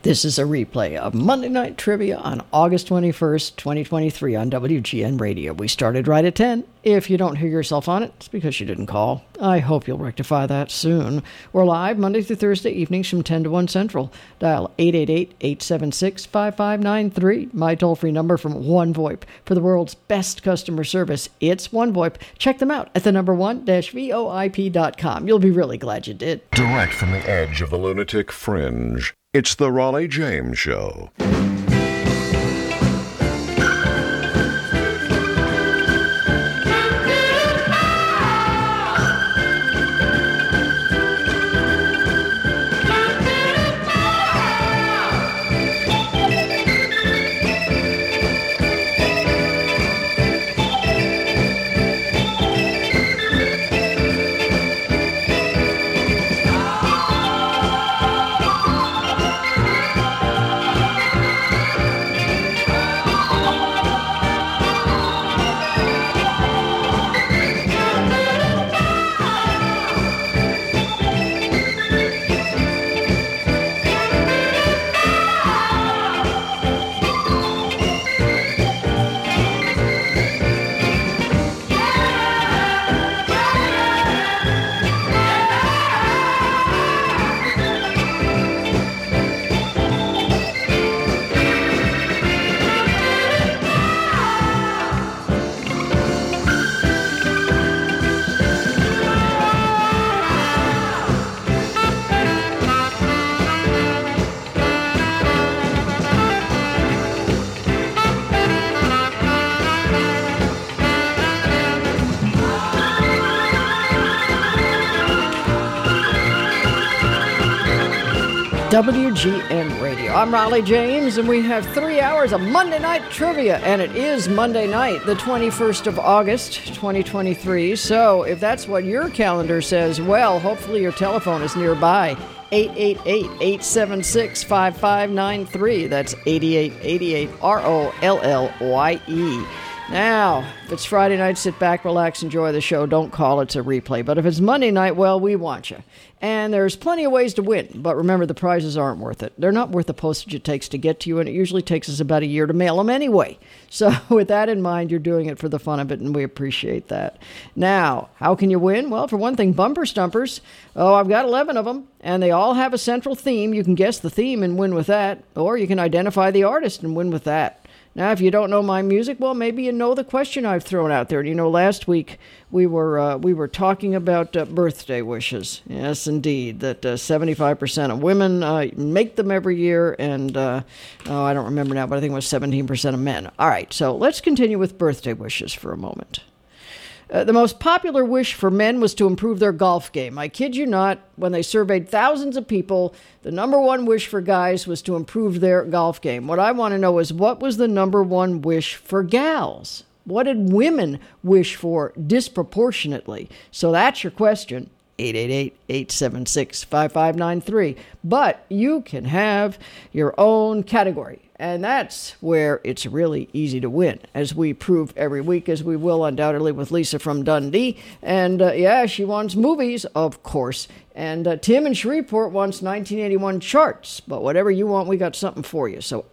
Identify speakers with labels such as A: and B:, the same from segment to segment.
A: This is a replay of Monday Night Trivia on August 21st, 2023 on WGN Radio. We started right at 10. If you don't hear yourself on it, it's because you didn't call. I hope you'll rectify that soon. We're live Monday through Thursday evenings from 10 to 1 Central. Dial 888-876-5593. My toll-free number from OneVoIP for the world's best customer service. It's OneVoIP. Check them out at the number one-voip.com. You'll be really glad you did.
B: Direct from the edge of the lunatic fringe. It's the Raleigh James Show.
A: WGN Radio. I'm Raleigh James, and we have 3 hours of Monday Night Trivia, and it is Monday night, the 21st of August, 2023. So if that's what your calendar says, well, hopefully your telephone is nearby. 888-876-5593. That's 8888 ROLLYE. Now, if it's Friday night, sit back, relax, enjoy the show. Don't call, it's a replay. But if it's Monday night, well, we want you. And there's plenty of ways to win. But remember, the prizes aren't worth it. They're not worth the postage it takes to get to you, and it usually takes us about a year to mail them anyway. So with that in mind, you're doing it for the fun of it, and we appreciate that. Now, how can you win? Well, for one thing, bumper stumpers. Oh, I've got 11 of them, and they all have a central theme. You can guess the theme and win with that, or you can identify the artist and win with that. Now, if you don't know my music, well, maybe you know the question I've thrown out there. You know, last week we were talking about birthday wishes. Yes, indeed, that 75% of women make them every year, and I don't remember now, but I think it was 17% of men. All right, so let's continue with birthday wishes for a moment. The most popular wish for men was to improve their golf game. I kid you not, when they surveyed thousands of people, the number one wish for guys was to improve their golf game. What I want to know is, what was the number one wish for gals? What did women wish for disproportionately? So that's your question. 888-876-5593. But you can have your own category. And that's where it's really easy to win, as we prove every week, as we will undoubtedly with Lisa from Dundee. And yeah, she wants movies, of course. And Tim in Shreveport wants 1981 charts. But whatever you want, we got something for you. So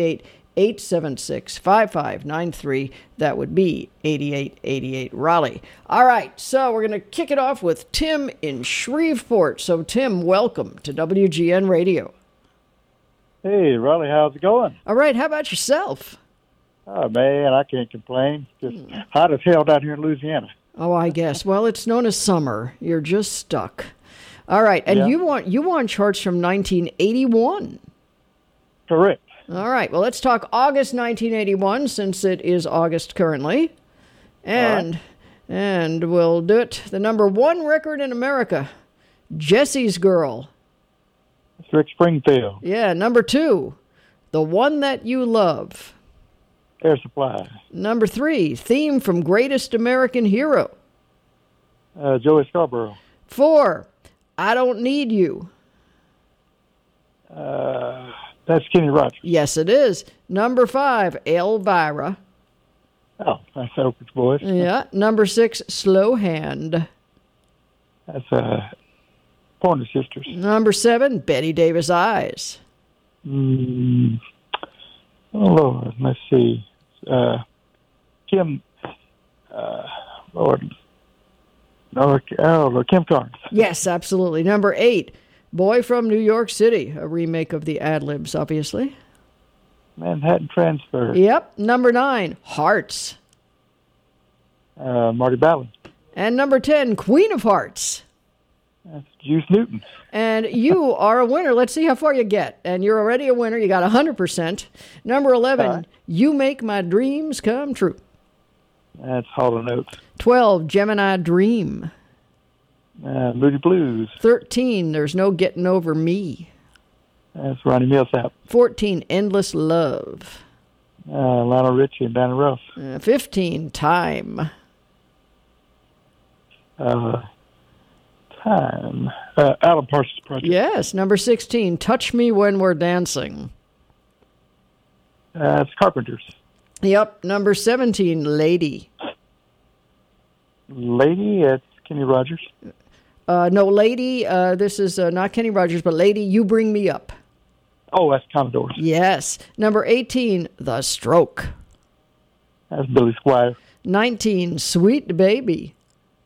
A: 888-876-5593. That would be 8888 Raleigh. All right, so we're going to kick it off with Tim in Shreveport. So Tim, welcome to WGN Radio.
C: Hey, Raleigh, how's it going?
A: All right, how about yourself?
C: Oh, man, I can't complain. Just hot as hell down here in Louisiana.
A: Oh, I guess. Well, it's known as summer. You're just stuck. All right, and
C: yeah.
A: you want charts from 1981.
C: Correct.
A: All right, well, let's talk August 1981, since it is August currently. And we'll do it. The number one record in America, Jesse's Girl.
C: It's Rick Springfield.
A: Yeah, number two, The One That You Love.
C: Air Supply.
A: Number three, theme from Greatest American Hero.
C: Joey Scarborough.
A: 4, I Don't Need You.
C: That's Kenny Rogers.
A: Yes, it is. Number 5, Elvira.
C: Oh, that's Oprah's voice.
A: Yeah. Number 6, Slow Hand.
C: That's Pointer Sisters.
A: Number 7, Betty Davis Eyes.
C: Oh, Lord, let's see. Kim, Lord. No, Kim Carnes.
A: Yes, absolutely. Number 8, Boy from New York City, a remake of the Ad-Libs, obviously.
C: Manhattan Transfer.
A: Yep. Number 9, Hearts.
C: Marty Ballin.
A: And number 10, Queen of Hearts.
C: That's Juice Newton.
A: And you are a winner. Let's see how far you get. And you're already a winner. You got 100%. Number 11, You Make My Dreams Come True.
C: That's Hall & Oates.
A: 12, Gemini Dream.
C: Moody Blues.
A: 13, There's No Getting Over Me.
C: That's Ronnie Millsap.
A: 14, Endless Love.
C: Lionel Richie and Danny Ruff.
A: 15, Time.
C: Time. Alan Parsons Project.
A: Yes. Number 16, Touch Me When We're Dancing.
C: It's Carpenters.
A: Yep. Number 17, Lady.
C: Lady, it's Kenny Rogers.
A: No, Lady, this is not Kenny Rogers, but Lady, You Bring Me Up.
C: Oh, that's Commodores.
A: Yes. Number 18, The Stroke.
C: That's Billy Squier.
A: 19, Sweet Baby.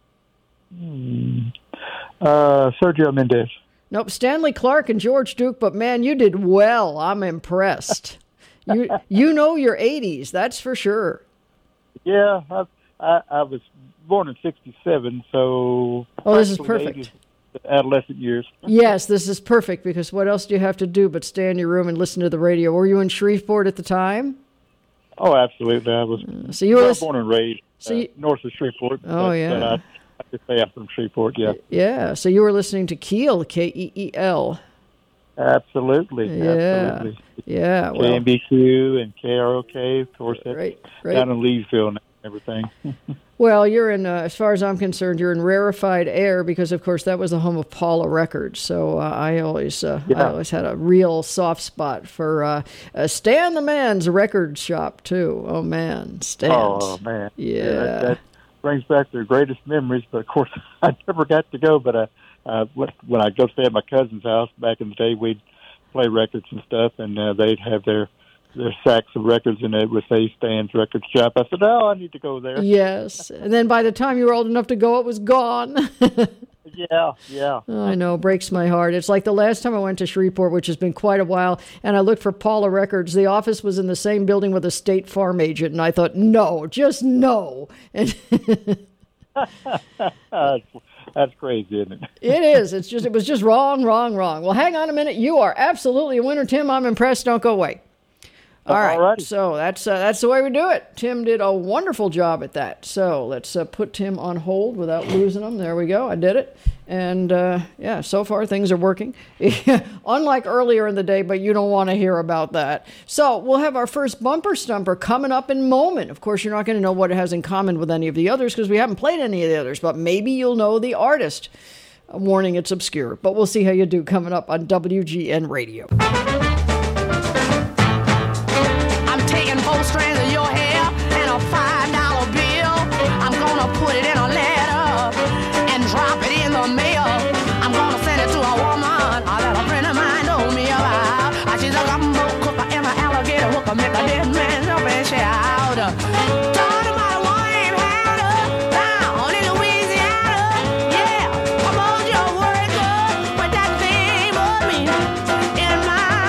C: Sergio Mendes.
A: Nope, Stanley Clarke and George Duke, but man, you did well. I'm impressed. You know your 80s, that's for sure.
C: Yeah, I was born in 67, so...
A: Oh, this is perfect.
C: Adolescent years.
A: Yes, this is perfect, because what else do you have to do but stay in your room and listen to the radio? Were you in Shreveport at the time?
C: Oh, absolutely. I was born and raised north of Shreveport.
A: Oh, yeah.
C: But I could say I'm from Shreveport, yeah.
A: Yeah, so you were listening to Keel, K-E-E-L.
C: Absolutely.
A: Yeah.
C: Absolutely.
A: Yeah. Well,
C: KMBQ and KROK, of course, that's
A: right.
C: down in Leesville and everything.
A: Well, you're in, as far as I'm concerned, you're in rarefied air because, of course, that was the home of Paula Records. So I always had a real soft spot for Stan the Man's record shop, too. Oh, man. Stan's.
C: Oh, man.
A: Yeah.
C: That brings back their greatest memories. But, of course, I never got to go. But when I go stay at my cousin's house back in the day, we'd play records and stuff, and they'd have their sacks of records, and it would say Stan's Record Shop. I said, I need to go there.
A: Yes. And then by the time you were old enough to go, it was gone.
C: Yeah.
A: I know, breaks my heart. It's like the last time I went to Shreveport, which has been quite a while, and I looked for Paula Records. The office was in the same building with a State Farm agent, and I thought, no, just no. And
C: that's crazy, isn't it?
A: It is. It was just wrong. Well, hang on a minute. You are absolutely a winner, Tim. I'm impressed. Don't go away. All right,
C: Alrighty.
A: So that's the way we do it. Tim did a wonderful job at that. So let's put Tim on hold without losing him. There we go. I did it. And, so far things are working. Unlike earlier in the day, but you don't want to hear about that. So we'll have our first bumper stumper coming up in a moment. Of course, you're not going to know what it has in common with any of the others because we haven't played any of the others, but maybe you'll know the artist. Warning, it's obscure, but we'll see how you do coming up on WGN Radio.
D: Taking 4 strands of your hair and a $5 bill. I'm gonna put it in a letter and drop it in the mail. I'm gonna send it to a woman that a friend of mine told me about. She's a gumbo cooker and an alligator hooker, make a dead man jump and shout. Talking about a wine handle down in Louisiana. Yeah, I'm on your work with that thing of me in my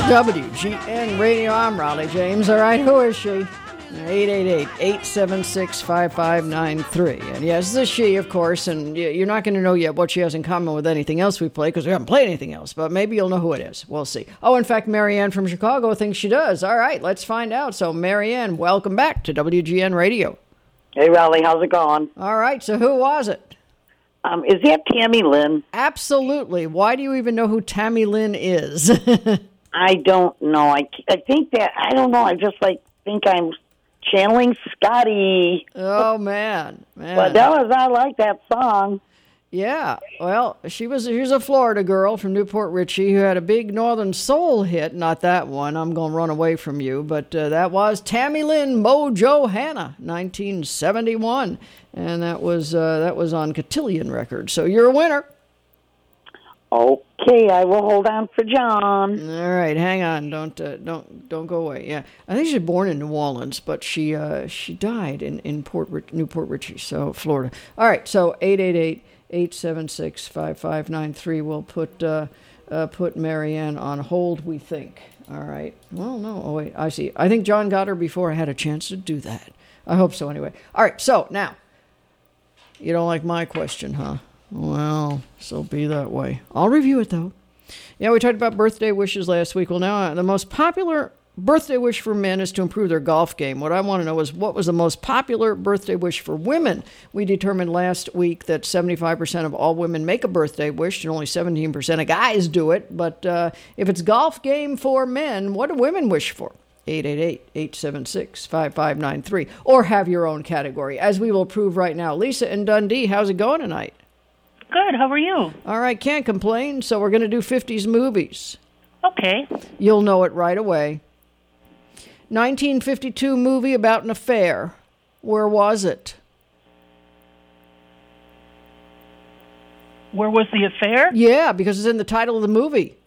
A: WGN Radio, I'm Raleigh James. All right, who is she? 888-876-5593. And yes, this is she, of course, and you're not going to know yet what she has in common with anything else we play because we haven't played anything else, but maybe you'll know who it is. We'll see. Oh, in fact, Marianne from Chicago thinks she does. All right, let's find out. So, Marianne, welcome back to WGN Radio.
E: Hey, Raleigh, how's it going?
A: All right, so who was it?
E: Is that Tammy Lynn?
A: Absolutely. Why do you even know who Tammy Lynn is?
E: I don't know. I think that, I don't know. I just think I'm channeling Scotty.
A: Oh, man.
E: But I like that song.
A: Yeah. Well, she's a Florida girl from Newport Richey who had a big Northern Soul hit. Not that one, I'm Gonna Run Away From You, but that was Tammy Lynn Mojo Hannah, 1971. And that was on Cotillion Records. So you're a winner.
E: Okay, I will hold on for John.
A: All right, hang on. Don't go away. Yeah, I think she was born in New Orleans, but she died in Newport Richey, so Florida. All right, so 888-876-5593. We'll put Marianne on hold, we think. All right. Well, no. Oh wait, I see. I think John got her before I had a chance to do that. I hope so. Anyway. All right. So now, you don't like my question, huh? Well, so be that way. I'll review it, though. Yeah, we talked about birthday wishes last week. Well, now the most popular birthday wish for men is to improve their golf game. What I want to know is what was the most popular birthday wish for women? We determined last week that 75% of all women make a birthday wish and only 17% of guys do it. But if it's golf game for men, what do women wish for? 888-876-5593. Or have your own category, as we will prove right now. Lisa in Dundee, how's it going tonight?
F: Good. How are you?
A: All right, can't complain. So we're going to do 50s movies.
F: Okay.
A: You'll know it right away. 1952 movie about an affair. Where was it?
F: Where was the affair?
A: Yeah, because it's in the title of the movie.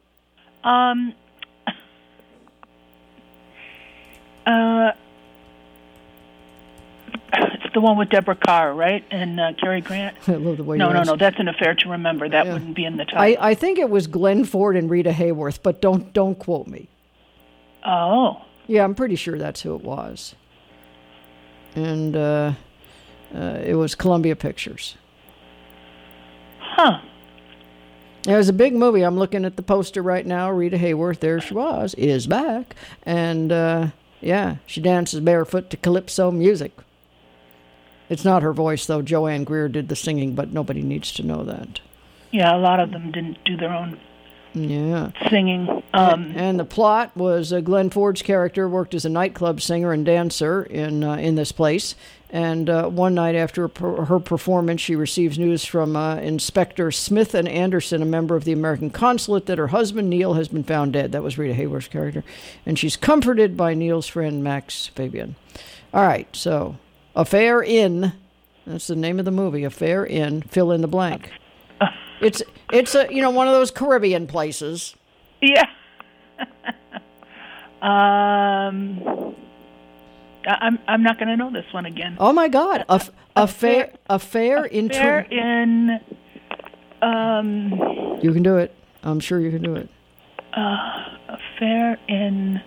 F: It's the one with Deborah Carr, right? And Cary Grant?
A: I love the way
F: No, that's an affair to remember. That wouldn't be in the title.
A: I think it was Glenn Ford and Rita Hayworth, but don't quote me.
F: Oh.
A: Yeah, I'm pretty sure that's who it was. And it was Columbia Pictures.
F: Huh.
A: It was a big movie. I'm looking at the poster right now. Rita Hayworth, there she is back. And, yeah, she dances barefoot to calypso music. It's not her voice, though. Joanne Greer did the singing, but nobody needs to know that.
F: Yeah, a lot of them didn't do their own singing.
A: And the plot was Glenn Ford's character worked as a nightclub singer and dancer in this place. And one night after her performance, she receives news from Inspector Smith and Anderson, a member of the American consulate, that her husband, Neil, has been found dead. That was Rita Hayworth's character. And she's comforted by Neil's friend, Max Fabian. All right, so Affair Inn, that's the name of the movie, Affair Inn, fill in the blank. It's a one of those Caribbean places.
F: Yeah. I'm not going to know this one again.
A: Oh my God! Affair in. You can do it. I'm sure you can do it.
F: Affair in.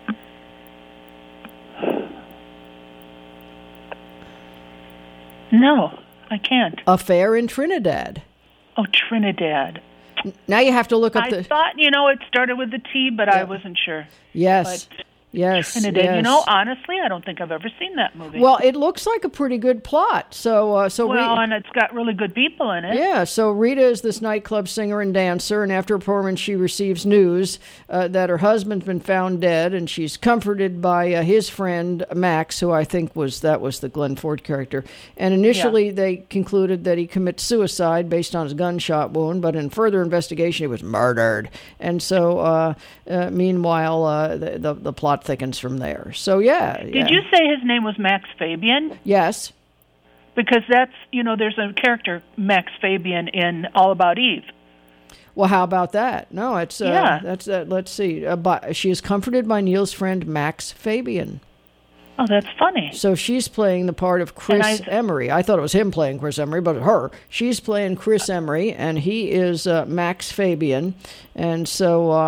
F: No, I can't.
A: Affair in Trinidad.
F: Oh, Trinidad.
A: Now you have to look up
F: I thought, it started with the T, but I wasn't sure.
A: Yes.
F: But
A: yes.
F: Trinidad.
A: Yes.
F: Honestly, I don't think I've ever seen that movie.
A: Well, it looks like a pretty good plot.
F: And it's got really good people in it.
A: Yeah, so Rita is this nightclub singer and dancer, and after a performance, she receives news that her husband's been found dead, and she's comforted by his friend Max, who I think was the Glenn Ford character. And initially, they concluded that he commits suicide based on his gunshot wound, but in further investigation, he was murdered. And so, meanwhile, the plot thickens from there. So, yeah.
F: Did you say his name was Max Fabian?
A: Yes.
F: Because that's, there's a character, Max Fabian, in All About Eve.
A: Well, how about that? No, it's, let's see. She is comforted by Neil's friend, Max Fabian.
F: Oh, that's funny.
A: So she's playing the part of Chris Emery. I thought it was him playing Chris Emery, but her. She's playing Chris Emery, and he is Max Fabian. And so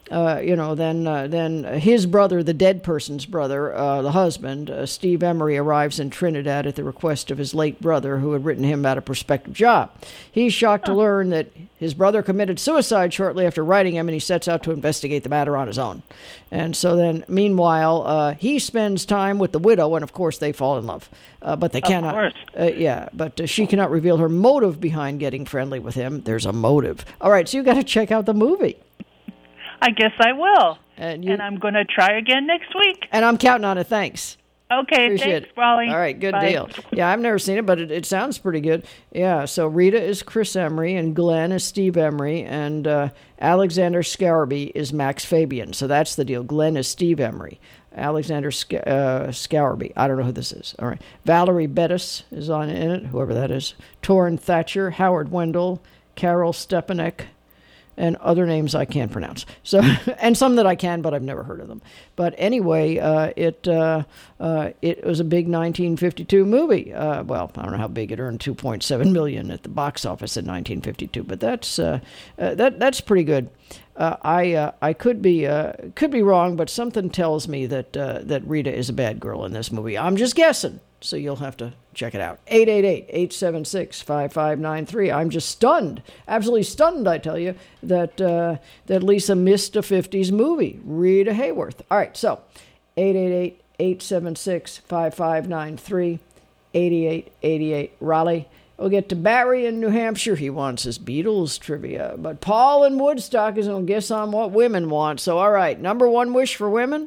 A: then his brother, the dead person's brother, the husband, Steve Emery, arrives in Trinidad at the request of his late brother, who had written him about a prospective job. He's shocked to learn that his brother committed suicide shortly after writing him, and he sets out to investigate the matter on his own. And so then, meanwhile, he spends time with the widow, and of course they fall in love. But they cannot. But she cannot reveal her motive behind getting friendly with him. There's a motive. All right, so you got to check out the movie.
F: I guess I will.
A: And
F: I'm going to try again next week.
A: And I'm counting on it. Thanks.
F: Okay,
A: Appreciate
F: thanks,
A: it.
F: Raleigh.
A: All right, good
F: Bye.
A: deal. Yeah, I've never seen it, but it sounds pretty good. Yeah, so Rita is Chris Emery, and Glenn is Steve Emery, and Alexander Scourby is Max Fabian. So that's the deal. Glenn is Steve Emery. Alexander Scourby. I don't know who this is. All right. Valerie Bettis is in it, whoever that is. Torrin Thatcher, Howard Wendell, Carol Stepanek, and other names I can't pronounce. So, and some that I can, but I've never heard of them. But anyway, it was a big 1952 movie. Well, I don't know how big it earned, $2.7 million at the box office in 1952, but that's pretty good. I could be wrong, but something tells me that Rita is a bad girl in this movie. I'm just guessing. So you'll have to check it out. 888-876-5593. I'm just stunned, absolutely stunned, I tell you, that Lisa missed a 50s movie. Rita Hayworth. All right, so 888-876-5593, 8888 Raleigh. We'll get to Barry in New Hampshire. He wants his Beatles trivia. But Paul in Woodstock is going to guess on what women want. So, all right, number one wish for women?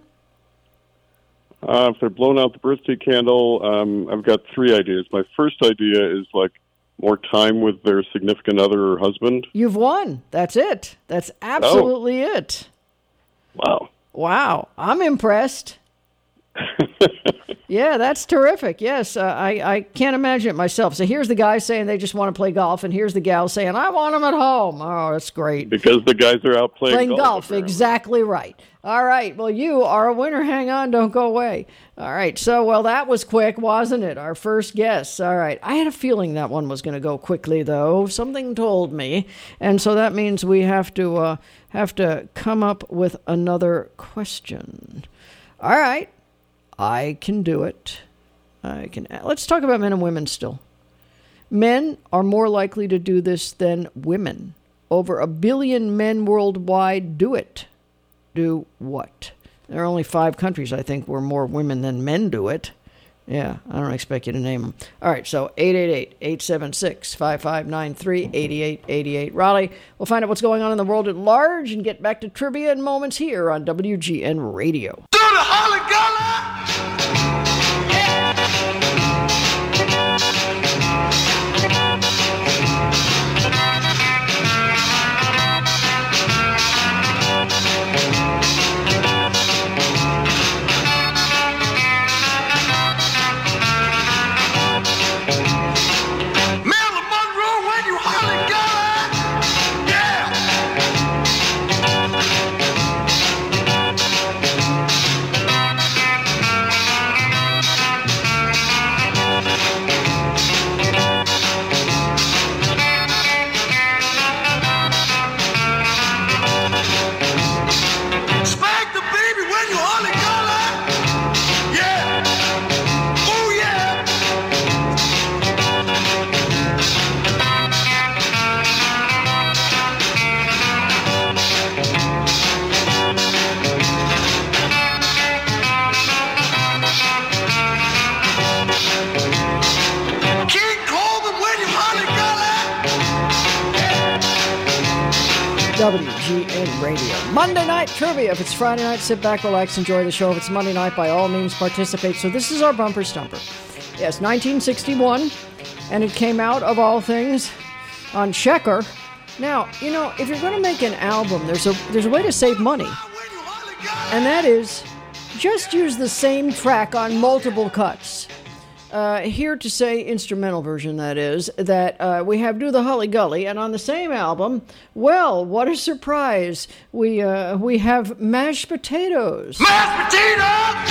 G: If they're blowing out the birthday candle, I've got three ideas. My first idea is like more time with their significant other or husband.
A: You've won. That's it. That's absolutely it. Wow. I'm impressed. Yeah, that's terrific. Yes, I can't imagine it myself. So here's the guy saying they just want to play golf, and here's the gal saying, I want them at home. Oh, that's great.
G: Because the guys are out playing golf.
A: Exactly right. All right, well, you are a winner. Hang on, don't go away. All right, so, well, that was quick, wasn't it? Our first guess. All right, I had a feeling that one was going to go quickly, though. Something told me, and so that means we have to come up with another question. All right. I can do it. Let's talk about men and women still. Men are more likely to do this than women. Over 1 billion men worldwide do it. Do what? There are only 5 countries, I think, where more women than men do it. Yeah, I don't expect you to name them. All right, so 888-876-5593, 8888 Raleigh. We'll find out what's going on in the world at large and get back to trivia in moments here on WGN Radio.
H: Do the Holly Gala!
A: WGN Radio. Monday night trivia. If it's Friday night, sit back, relax, enjoy the show. If it's Monday night, by all means, participate. So this is our bumper stumper. Yes, 1961, and it came out, of all things, on Checker. Now, you know, if you're going to make an album, there's a way to save money, and that is just use the same track on multiple cuts. Here to say, instrumental version that is, that we have Do the Holly Gully, and on the same album, well, what a surprise, we have Mashed Potatoes.
H: Mashed potatoes!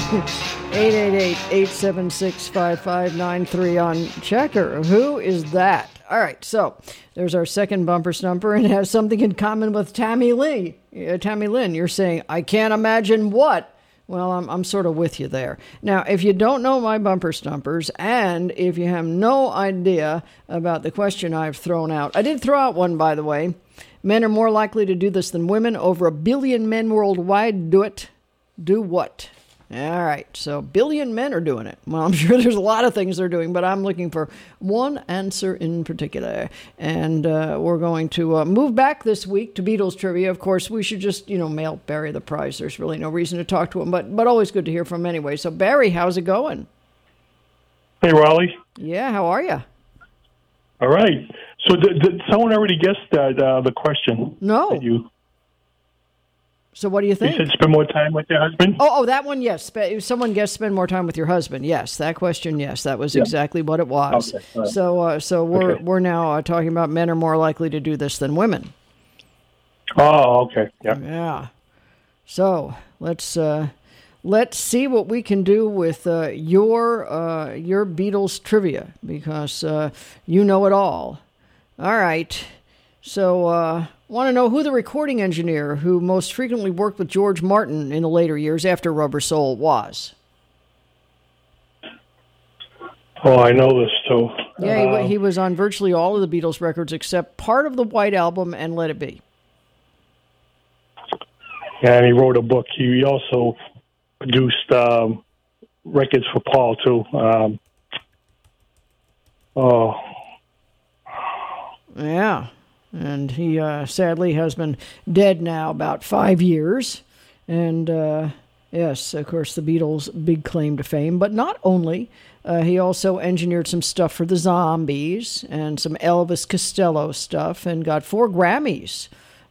A: 888-876-5593 on Checker. Who is that? All right, so there's our second bumper stumper, and it has something in common with Tammy Lee. Tammy Lynn, you're saying, I can't imagine what? Well, I'm sort of with you there. Now, if you don't know my bumper stumpers, and if you have no idea about the question I've thrown out, I did throw out one, by the way. Men are more likely to do this than women. Over 1 billion men worldwide do it. Do what? All right, so 1 billion men are doing it. Well, I'm sure there's a lot of things they're doing, but I'm looking for one answer in particular. And we're going to move back this week to Beatles trivia. Of course, we should just, mail Barry the prize. There's really no reason to talk to him, but always good to hear from him anyway. So, Barry, how's it going?
I: Hey, Raleigh.
A: Yeah, how are you?
I: All right. So did someone already guess the question?
A: No. So what do you think?
I: You said spend more time with your husband?
A: Oh, that one, yes. Someone guessed spend more time with your husband. Yes, that question, yes. That was exactly what it was. Okay. Right. So we're now talking about men are more likely to do this than women.
I: Oh, okay. Yeah.
A: Yeah. So let's see what we can do with your Beatles trivia, because you know it all. All right. So want to know who the recording engineer who most frequently worked with George Martin in the later years after Rubber Soul was?
I: Oh, I know this too.
A: Yeah, he was on virtually all of the Beatles records except part of the White Album and Let It Be.
I: Yeah, and he wrote a book. He also produced records for Paul too.
A: Yeah. And he sadly has been dead now about 5 years. And yes, of course, the Beatles' big claim to fame. But not only, he also engineered some stuff for the Zombies and some Elvis Costello stuff and got 4 Grammys.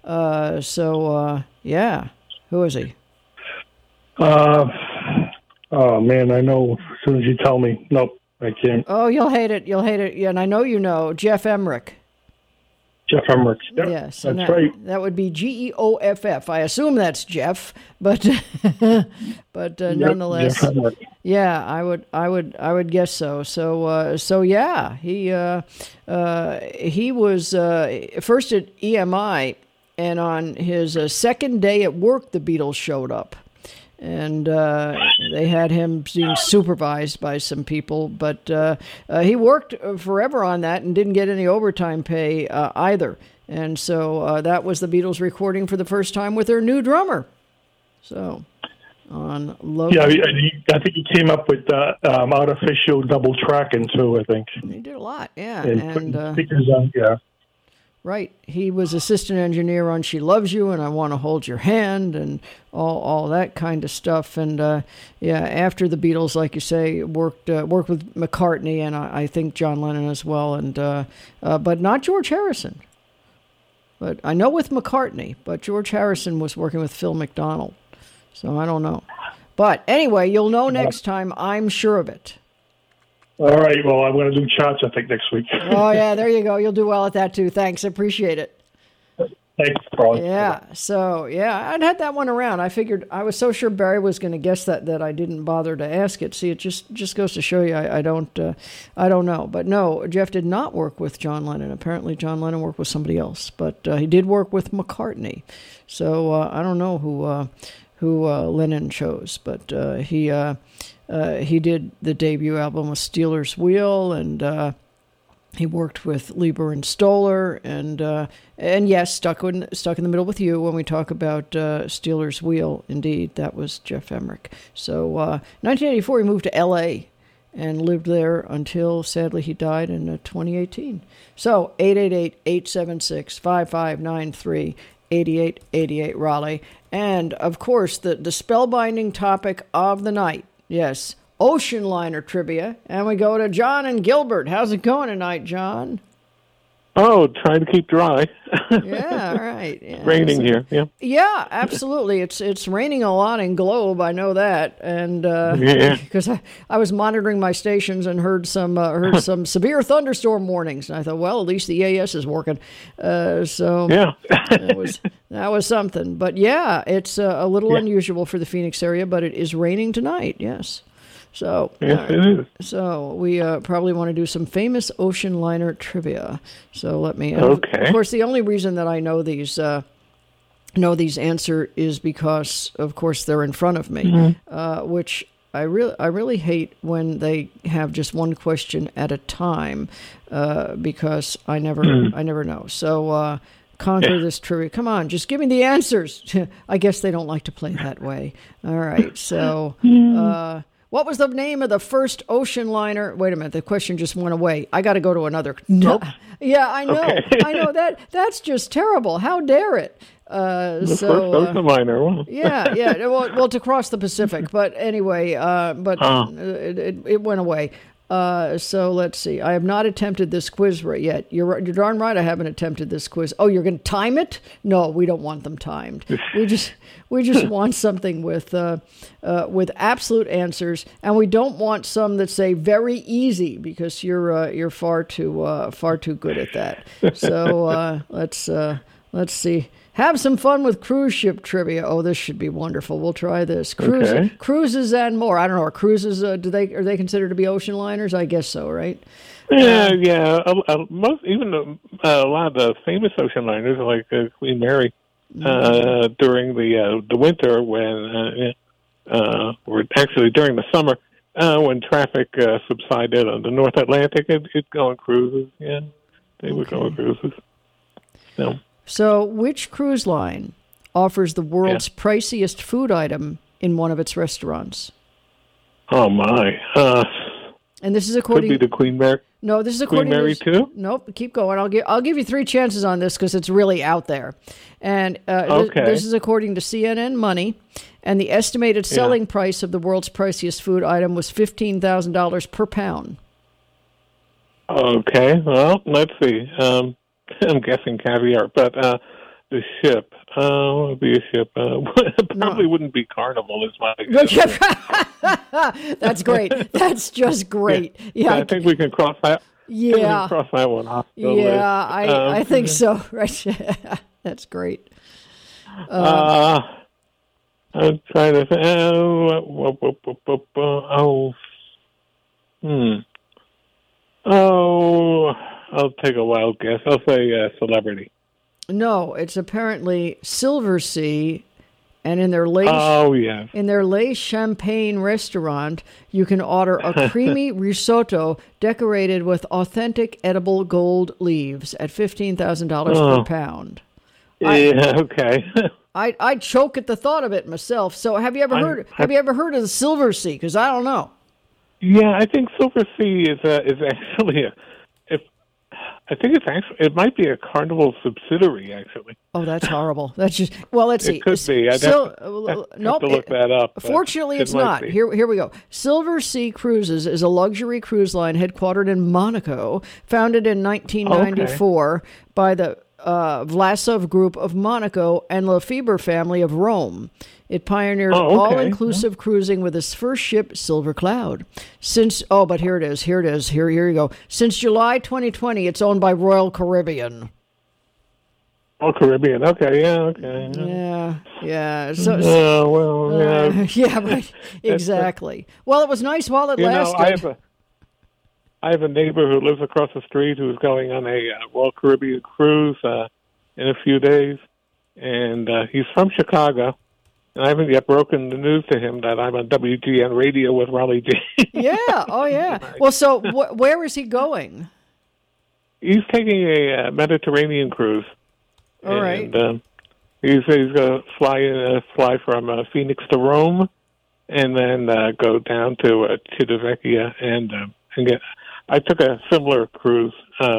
A: Yeah. Who is he?
I: Oh, man, I know as soon as you tell me. Nope, I can't.
A: Oh, you'll hate it. Yeah, and I know you know. Jeff Emmerich.
I: Jeff Emmerich. Yep,
A: yes,
I: that's right.
A: That would be Geoff. I assume that's Jeff, but nonetheless, yeah, I would guess so. So yeah, he was first at EMI, and on his second day at work, the Beatles showed up. And they had him being supervised by some people, but he worked forever on that and didn't get any overtime pay either. And so that was the Beatles recording for the first time with their new drummer. So on Love.
I: Yeah, I think he came up with artificial double tracking too. I think
A: he did a lot. Yeah,
I: and speakers on. Yeah.
A: Right. He was assistant engineer on She Loves You and I Want to Hold Your Hand and all that kind of stuff. And, after the Beatles, like you say, worked with McCartney and I think John Lennon as well, and but not George Harrison. But I know with McCartney, but George Harrison was working with Phil McDonald. So I don't know. But anyway, you'll know next time. I'm sure of it.
I: All right. Well, I'm going to do charts, I think, next week.
A: Oh, yeah. There you go. You'll do well at that, too. Thanks. Appreciate it.
I: Thanks, Carl.
A: Yeah. So, yeah, I'd had that one around. I figured I was so sure Barry was going to guess that I didn't bother to ask it. See, it just goes to show you I don't know. But no, Jeff did not work with John Lennon. Apparently, John Lennon worked with somebody else. But he did work with McCartney. So I don't know who Lennon chose. But he did the debut album with Stealers Wheel, and he worked with Lieber and Stoller, and yes, stuck in the middle with you when we talk about Stealers Wheel. Indeed, that was Jeff Emmerich. So, 1984, he moved to L.A. and lived there until, sadly, he died in 2018. So, 888-876-5593, 8888 Raleigh, and of course, the spellbinding topic of the night. Yes, ocean liner trivia. And we go to John and Gilbert. How's it going tonight, John?
J: Oh, trying to keep dry.
A: Yeah, all right. Yeah,
J: Raining here. Yeah.
A: Yeah, absolutely. It's raining a lot in Globe. I know that, and because I was monitoring my stations and heard some severe thunderstorm warnings, and I thought, well, at least the AS is working. So
J: yeah,
A: that was something. But yeah, it's a little unusual for the Phoenix area, but it is raining tonight. Yes. So,
J: yes, it is.
A: So we probably want to do some famous ocean liner trivia. So let me.
J: Okay.
A: Of course, the only reason that I know these answer is because, of course, they're in front of me, which I really hate when they have just one question at a time, because I never know. So. Conquer this trivia. Come on, just give me the answers. I guess they don't like to play that way. All right, so. What was the name of the first ocean liner? Wait a minute, the question just went away. I got to go to another.
J: Nope.
A: Yeah, I know.
J: Okay.
A: I know that's just terrible. How dare it?
J: The first ocean liner. Wow.
A: Yeah. Well, to cross the Pacific, but anyway, it went away. So let's see. I have not attempted this quiz yet. You're darn right I haven't attempted this quiz. Oh, you're going to time it? No, we don't want them timed. We just want something with absolute answers, and we don't want some that say very easy, because you're far too good at that. So let's see. Have some fun with cruise ship trivia. Oh, this should be wonderful. We'll try this. Cruises and more. I don't know. Are cruises, are they considered to be ocean liners? I guess so, right?
J: Yeah. Most, even a lot of the famous ocean liners, like Queen Mary, during the winter when, or actually during the summer, when traffic subsided on the North Atlantic, it'd go on cruises. Yeah, they would go on cruises.
A: So, which cruise line offers the world's priciest food item in one of its restaurants?
J: Oh my!
A: And this is according.
J: Could be the Queen Mary.
A: No, this is according
J: Queen Mary
A: to.
J: too?
A: Nope. Keep going. I'll give you 3 chances on this because it's really out there. And this is according to CNN Money, and the estimated selling price of the world's priciest food item was $15,000 per pound.
J: Okay. Well, let's see. I'm guessing caviar, but the ship would be a ship. Probably wouldn't be Carnival, is my guess.
A: That's great. That's just great. Yeah,
J: I think we can cross that.
A: Yeah,
J: we can cross that one off.
A: I think so. Right. That's great.
J: I'm trying to think. I'll take a wild guess. I'll say celebrity.
A: No, it's apparently Silver Sea, and in their Lay Champagne restaurant, you can order a creamy risotto decorated with authentic edible gold leaves at $15,000 per pound.
J: Okay.
A: I'd choke at the thought of it myself. So have you ever heard of the Silver Sea? Because I don't know.
J: Yeah, I think Silver Sea is actually I think it might be a Carnival subsidiary, actually.
A: Oh, that's horrible. That's just, well, let's see.
J: It could be. I'd have to look that up.
A: Fortunately, it's not. Here we go. Silver Sea Cruises is a luxury cruise line headquartered in Monaco, founded in 1994 by the Vlasov Group of Monaco and Lefebvre family of Rome. It pioneered all-inclusive cruising with its first ship, Silver Cloud. But here it is. Here you go. Since July 2020, it's owned by Royal Caribbean.
J: Oh, Caribbean. Okay,
A: Yeah. Yeah, right. Exactly. Well, it was nice while it lasted.
J: I have a neighbor who lives across the street who's going on a Royal Caribbean cruise in a few days, and he's from Chicago. And I haven't yet broken the news to him that I'm on WGN Radio with Raleigh J.
A: Yeah. Oh, yeah. Well, so where is he going?
J: He's taking a Mediterranean cruise.
A: All right.
J: And he's going to fly from Phoenix to Rome, and then go down to Civitavecchia and get. I took a similar cruise.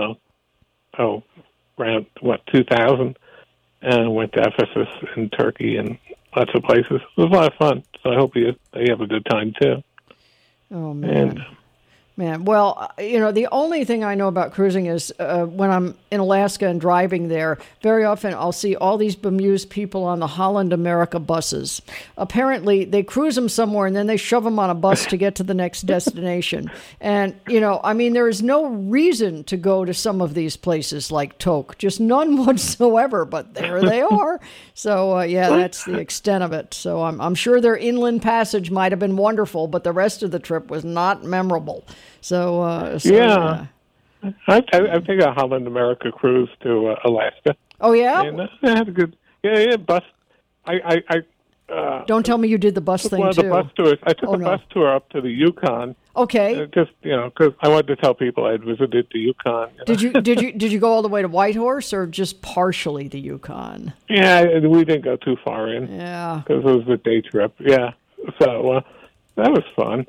J: Around 2000, and went to Ephesus in Turkey and lots of places. It was a lot of fun. So I hope they have a good time too.
A: Oh man. Man, well, the only thing I know about cruising is when I'm in Alaska and driving there, very often I'll see all these bemused people on the Holland America buses. Apparently, they cruise them somewhere and then they shove them on a bus to get to the next destination. And, there is no reason to go to some of these places like Tok, just none whatsoever, but there they are. So, that's the extent of it. So I'm sure their inland passage might have been wonderful, but the rest of the trip was not memorable. So
J: yeah. I think a Holland America cruise to Alaska.
A: Oh yeah,
J: and I had a good bus. I
A: don't tell me you did the bus thing
J: one of
A: too.
J: the bus tours. I took a bus tour up to the Yukon.
A: Okay,
J: just because I wanted to tell people I'd visited the Yukon.
A: Did you go all the way to Whitehorse or just partially the Yukon?
J: Yeah, we didn't go too far in.
A: Yeah,
J: because it was a day trip. Yeah, so that was fun.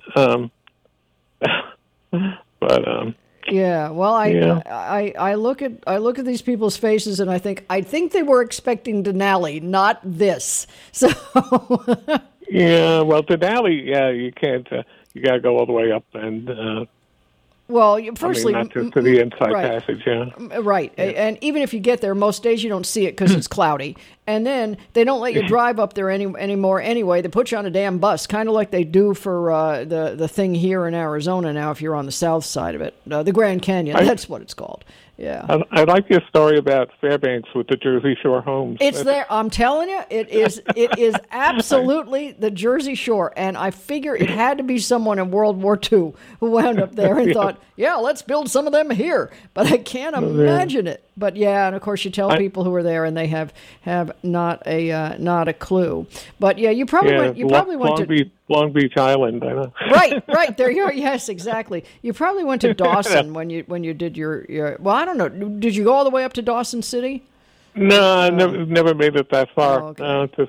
J: But
A: yeah, well, I look at these people's faces and I think they were expecting Denali, not this. So
J: yeah, well, Denali, you can't. You got to go all the way up and.
A: Well, firstly,
J: not just to the inside
A: right.
J: passage, yeah.
A: Right, yeah. And even if you get there, most days you don't see it because it's cloudy. And then they don't let you drive up there anymore anyway. They put you on a damn bus, kind of like they do for the thing here in Arizona now if you're on the south side of it. The Grand Canyon, that's what it's called. Yeah.
J: I like your story about Fairbanks with the Jersey Shore homes.
A: It's there. I'm telling you, it is absolutely the Jersey Shore. And I figure it had to be someone in World War II who wound up there and thought, yeah, let's build some of them here. But I can't imagine it. But yeah, and of course you tell people who are there and they have not a clue. But yeah, you probably went to
J: Long Beach Island, I know.
A: Right there you are. Yes, exactly. You probably went to Dawson when you did your. Well, I don't know. Did you go all the way up to Dawson City?
J: No, I never made it that far.
A: Okay.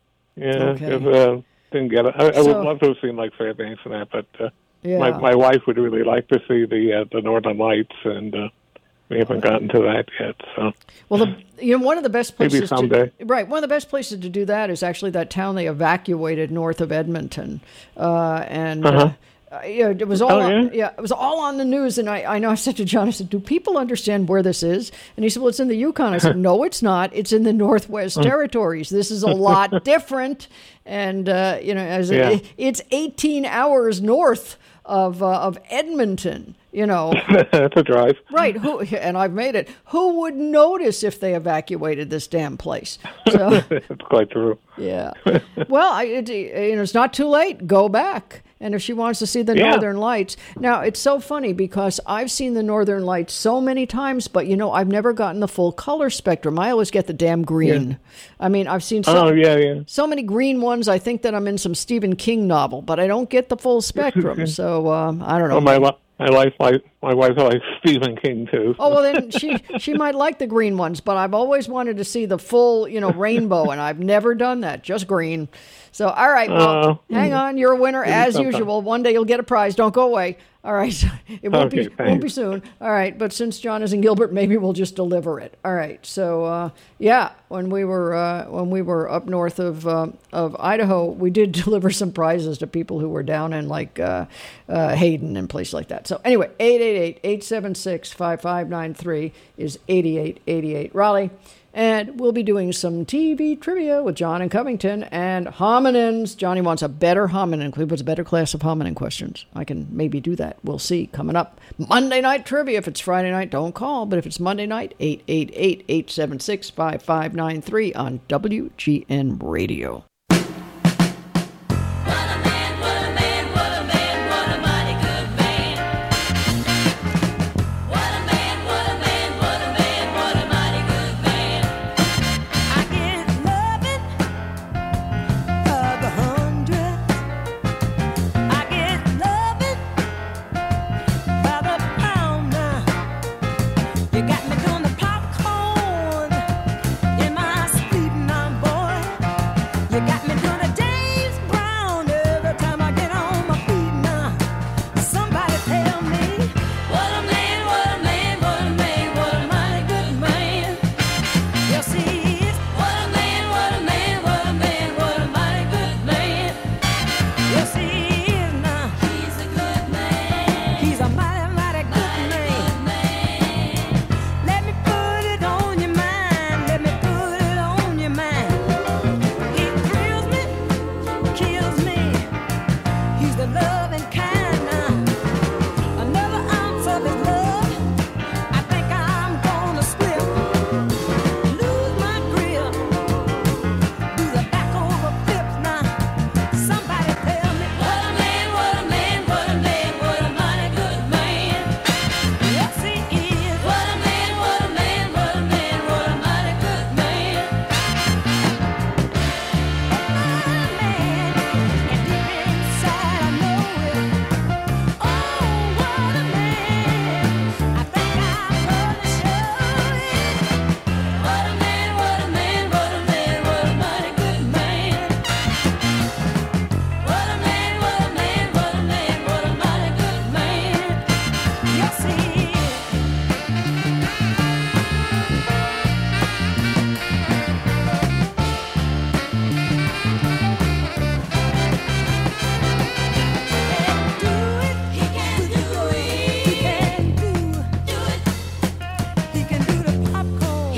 J: Didn't get it. I would love to have seen like Fairbanks and that, but my wife would really like to see the Northern Lights, and we haven't gotten to that yet. So
A: well, one of the best places
J: maybe someday.
A: One of the best places to do that is actually that town they evacuated north of Edmonton, it was all it was all on the news. And I know I said to John, I said, do people understand where this is? And he said, well, it's in the Yukon. I said, no, it's not. It's in the Northwest Territories. This is a lot different. And it's 18 hours north of Edmonton.
J: That's a drive.
A: Right. And I've made it. Who would notice if they evacuated this damn place? So,
J: that's quite true.
A: Yeah. Well, it's not too late. Go back. And if she wants to see the Northern Lights. Now, it's so funny because I've seen the Northern Lights so many times, but, I've never gotten the full color spectrum. I always get the damn green. Yeah. I mean, I've seen so many green ones. I think that I'm in some Stephen King novel, but I don't get the full spectrum. So, I don't know.
J: Well, my wife likes Stephen King, too.
A: Oh, well, then she might like the green ones, but I've always wanted to see the full, rainbow, and I've never done that, just green. So, all right, well, hang on. You're a winner, as usual. One day you'll get a prize. Don't go away. All right. It won't be soon. All right, but since John is in Gilbert, maybe we'll just deliver it. All right. So, when we were up north of Idaho, we did deliver some prizes to people who were down in like Hayden and places like that. So anyway, 888-876-5593 is 8888 Raleigh. And we'll be doing some TV trivia with John in Covington and hominins. Johnny wants a better hominin. He puts a better class of hominin questions. I can maybe do that. We'll see. Coming up, Monday night trivia. If it's Friday night, don't call. But if it's Monday night, 888-876-5593 on WGN Radio.
K: You got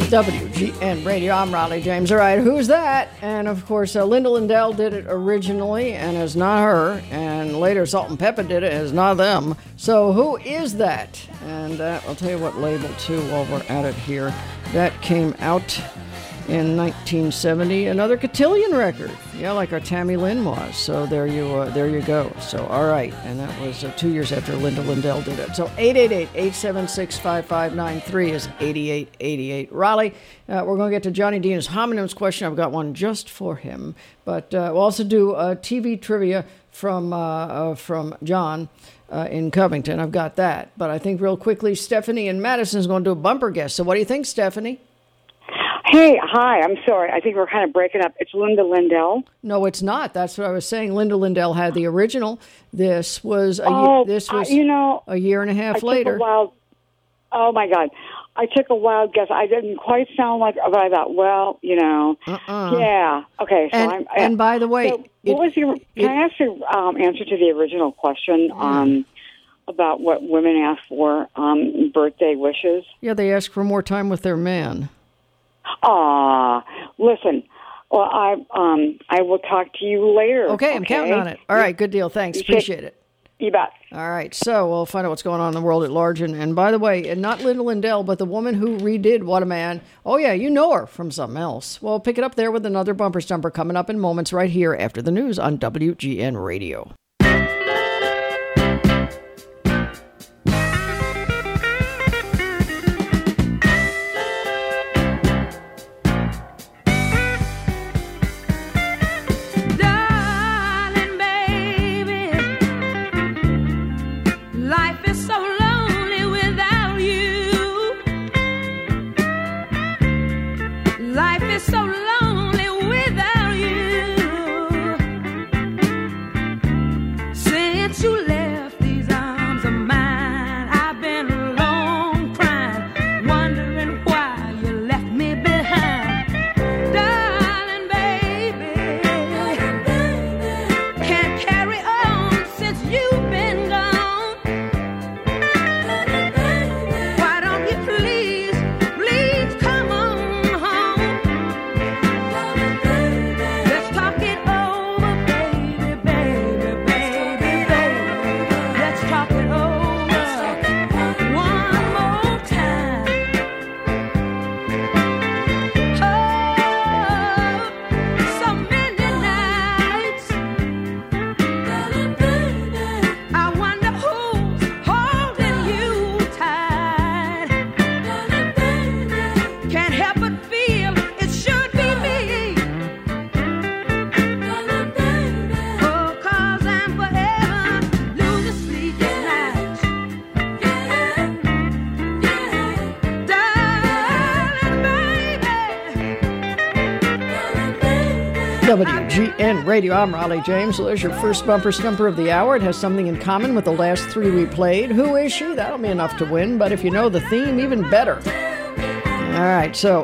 A: WGN Radio. I'm Raleigh James. All right, who's that? And of course, Linda Lindell did it originally, and it's not her. And later, Salt and Pepper did it, and it's not them. So who is that? And I'll tell you what label too while we're at it here. That came out in 1970, another cotillion record. Yeah, like our Tammy Lynn was. So there you go. So all right, and that was 2 years after Linda Lindell did it. So 888-876-5593 is 8888. Raleigh, we're going to get to Johnny Dean's homonyms question. I've got one just for him, but we'll also do TV trivia from John in Covington. I've got that, but I think real quickly, Stephanie in Madison is going to do a bumper guess. So what do you think, Stephanie?
K: Hey, hi. I'm sorry. I think we're kind of breaking up. It's Linda Lindell.
A: No, it's not. That's what I was saying. Linda Lindell had the original. This was a year and a half later.
K: Oh my God! I took a wild guess. I didn't quite sound like, but I thought, yeah. Okay. So
A: and by the way,
K: so what was your? Can I ask your answer to the original question about what women ask for birthday wishes?
A: Yeah, they ask for more time with their man.
K: Listen. Well, I will talk to you later.
A: Okay, I'm counting on it. All right, good deal. Thanks. Appreciate it.
K: You bet.
A: All right, so we'll find out what's going on in the world at large. And by the way, and not Linda Lindell, but the woman who redid What a Man. Oh, yeah, you know her from something else. Well, pick it up there with another bumper stumper coming up in moments right here after the news on WGN Radio. WGN Radio, I'm Raleigh James. So there's your first bumper stumper of the hour. It has something in common with the last three we played. Who is she? That'll be enough to win, but if you know the theme, even better. All right, so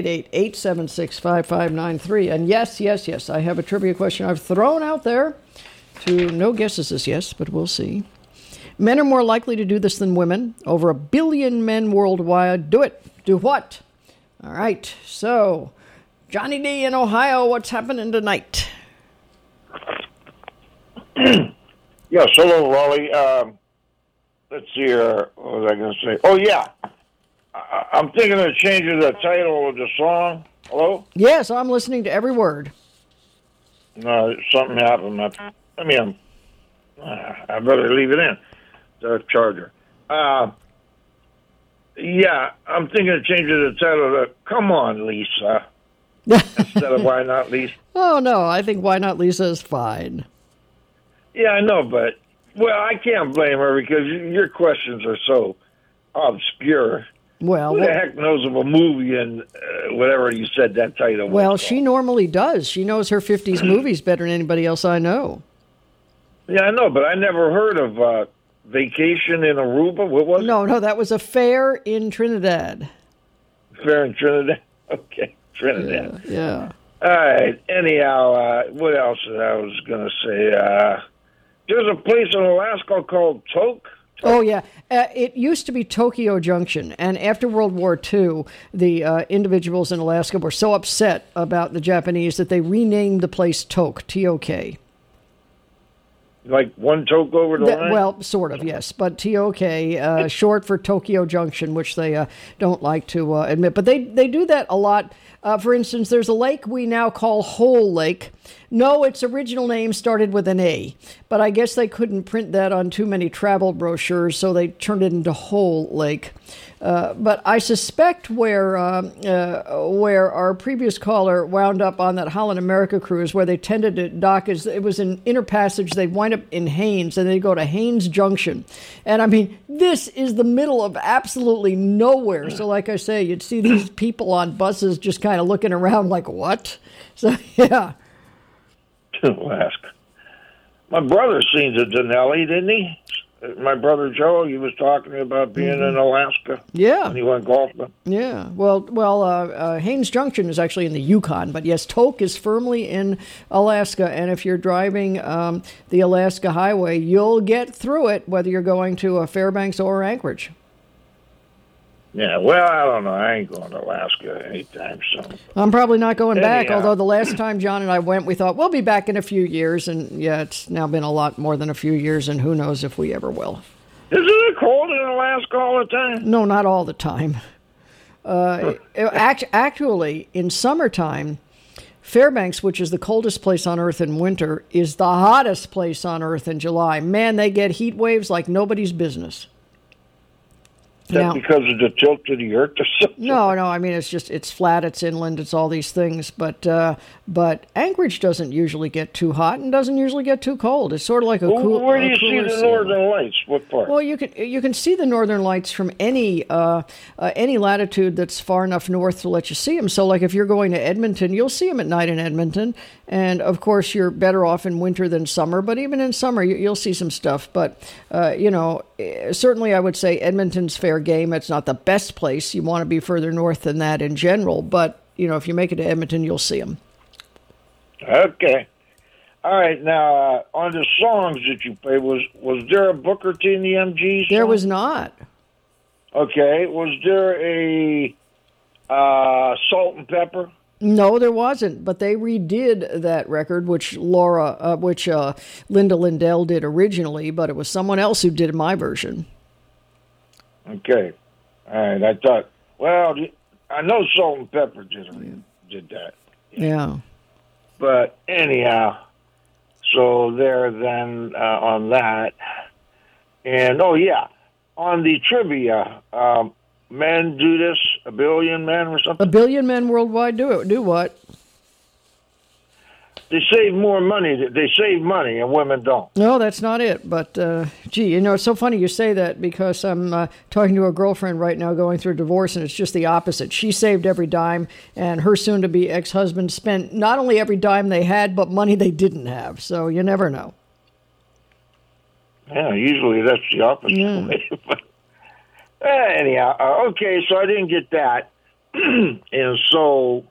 A: 888-876-5593. And yes, I have a trivia question I've thrown out there to no guesses as yes, but we'll see. Men are more likely to do this than women. Over 1 billion men worldwide do it. Do what? All right, so Johnny D in Ohio, what's happening tonight?
L: Yes, hello, Raleigh. Let's see here. What was I going to say? Oh, yeah. I'm thinking of changing the title of the song. Hello?
A: Yes, I'm listening to every word.
L: No, something happened. I better leave it in, the charger. Yeah, I'm thinking of changing the title to Come On, Lisa. Instead of Why Not Lisa.
A: Oh, no, I think Why Not Lisa is fine.
L: Yeah, I know, but, well, I can't blame her because your questions are so obscure.
A: Well,
L: who the heck knows of a movie and whatever you said that title was?
A: Well, she normally does. She knows her 50s movies better than anybody else I know.
L: Yeah, I know, but I never heard of Vacation in Aruba. What was it?
A: No, that was a fair in Trinidad.
L: Fair in Trinidad? Okay. Trinidad.
A: Yeah.
L: All right. Anyhow, what else I was going to say? There's a place in Alaska called Tok.
A: Oh, yeah. It used to be Tokyo Junction, and after World War II, the individuals in Alaska were so upset about the Japanese that they renamed the place Tok, T-O-K.
L: Like one toke over the line?
A: Well, sort of, yes. But T-O-K, short for Tokyo Junction, which they don't like to admit. But they do that a lot. For instance, there's a lake we now call Whole Lake. No, its original name started with an A, but I guess they couldn't print that on too many travel brochures, so they turned it into Whole Lake. But I suspect where our previous caller wound up on that Holland America cruise, where they tended to dock, is it was an inner passage. They'd wind up in Haines, and they'd go to Haines Junction. And I mean, this is the middle of absolutely nowhere. So like I say, you'd see these people on buses just kind of looking around like, what? So, yeah.
L: Alaska. My brother seen the Denali, didn't he? My brother Joe, he was talking about being in Alaska.
A: Yeah.
L: And he went golfing.
A: Yeah. Well, Haines Junction is actually in the Yukon, but yes, Tok is firmly in Alaska. And if you're driving the Alaska Highway, you'll get through it, whether you're going to Fairbanks or Anchorage.
L: Yeah, well, I don't know. I ain't going to Alaska anytime soon.
A: I'm probably not going back,
L: Anyhow.
A: although the last time John and I went, we thought, we'll be back in a few years. And, yeah, it's now been a lot more than a few years, and who knows if we ever will.
L: Isn't it cold in Alaska all the time?
A: No, not all the time. Actually, in summertime, Fairbanks, which is the coldest place on Earth in winter, is the hottest place on Earth in July. Man, they get heat waves like nobody's business.
L: Is that because of the tilt of the Earth or something?
A: No. I mean, it's flat, it's inland, it's all these things. But Anchorage doesn't usually get too hot and doesn't usually get too cold. It's sort of like a cool.
L: Where do you see the northern lights? What part?
A: Well, you can see the northern lights from any latitude that's far enough north to let you see them. So, like if you're going to Edmonton, you'll see them at night in Edmonton. And of course, you're better off in winter than summer. But even in summer, you'll see some stuff. But certainly, I would say Edmonton's fair game. It's not the best place. You want to be further north than that in general. But if you make it to Edmonton, you'll see them.
L: Okay. All right. Now, on the songs that you played, was there a Booker T and the MGs?
A: There was not.
L: Okay. Was there a Salt and Pepper?
A: No, there wasn't. But they redid that record, which Linda Lindell did originally, but it was someone else who did my version.
L: Okay. All right. I thought, well, I know Salt and Pepper did that.
A: Yeah.
L: But anyhow, so there then on that. And, on the trivia, men do this, a billion men or something?
A: A billion men worldwide do it. Do what?
L: They save more money. They save money, and women don't.
A: No, that's not it. But, it's so funny you say that because I'm talking to a girlfriend right now going through a divorce, and it's just the opposite. She saved every dime, and her soon-to-be ex-husband spent not only every dime they had, but money they didn't have. So you never know.
L: Yeah, usually that's the opposite way. Anyhow, okay, so I didn't get that. and so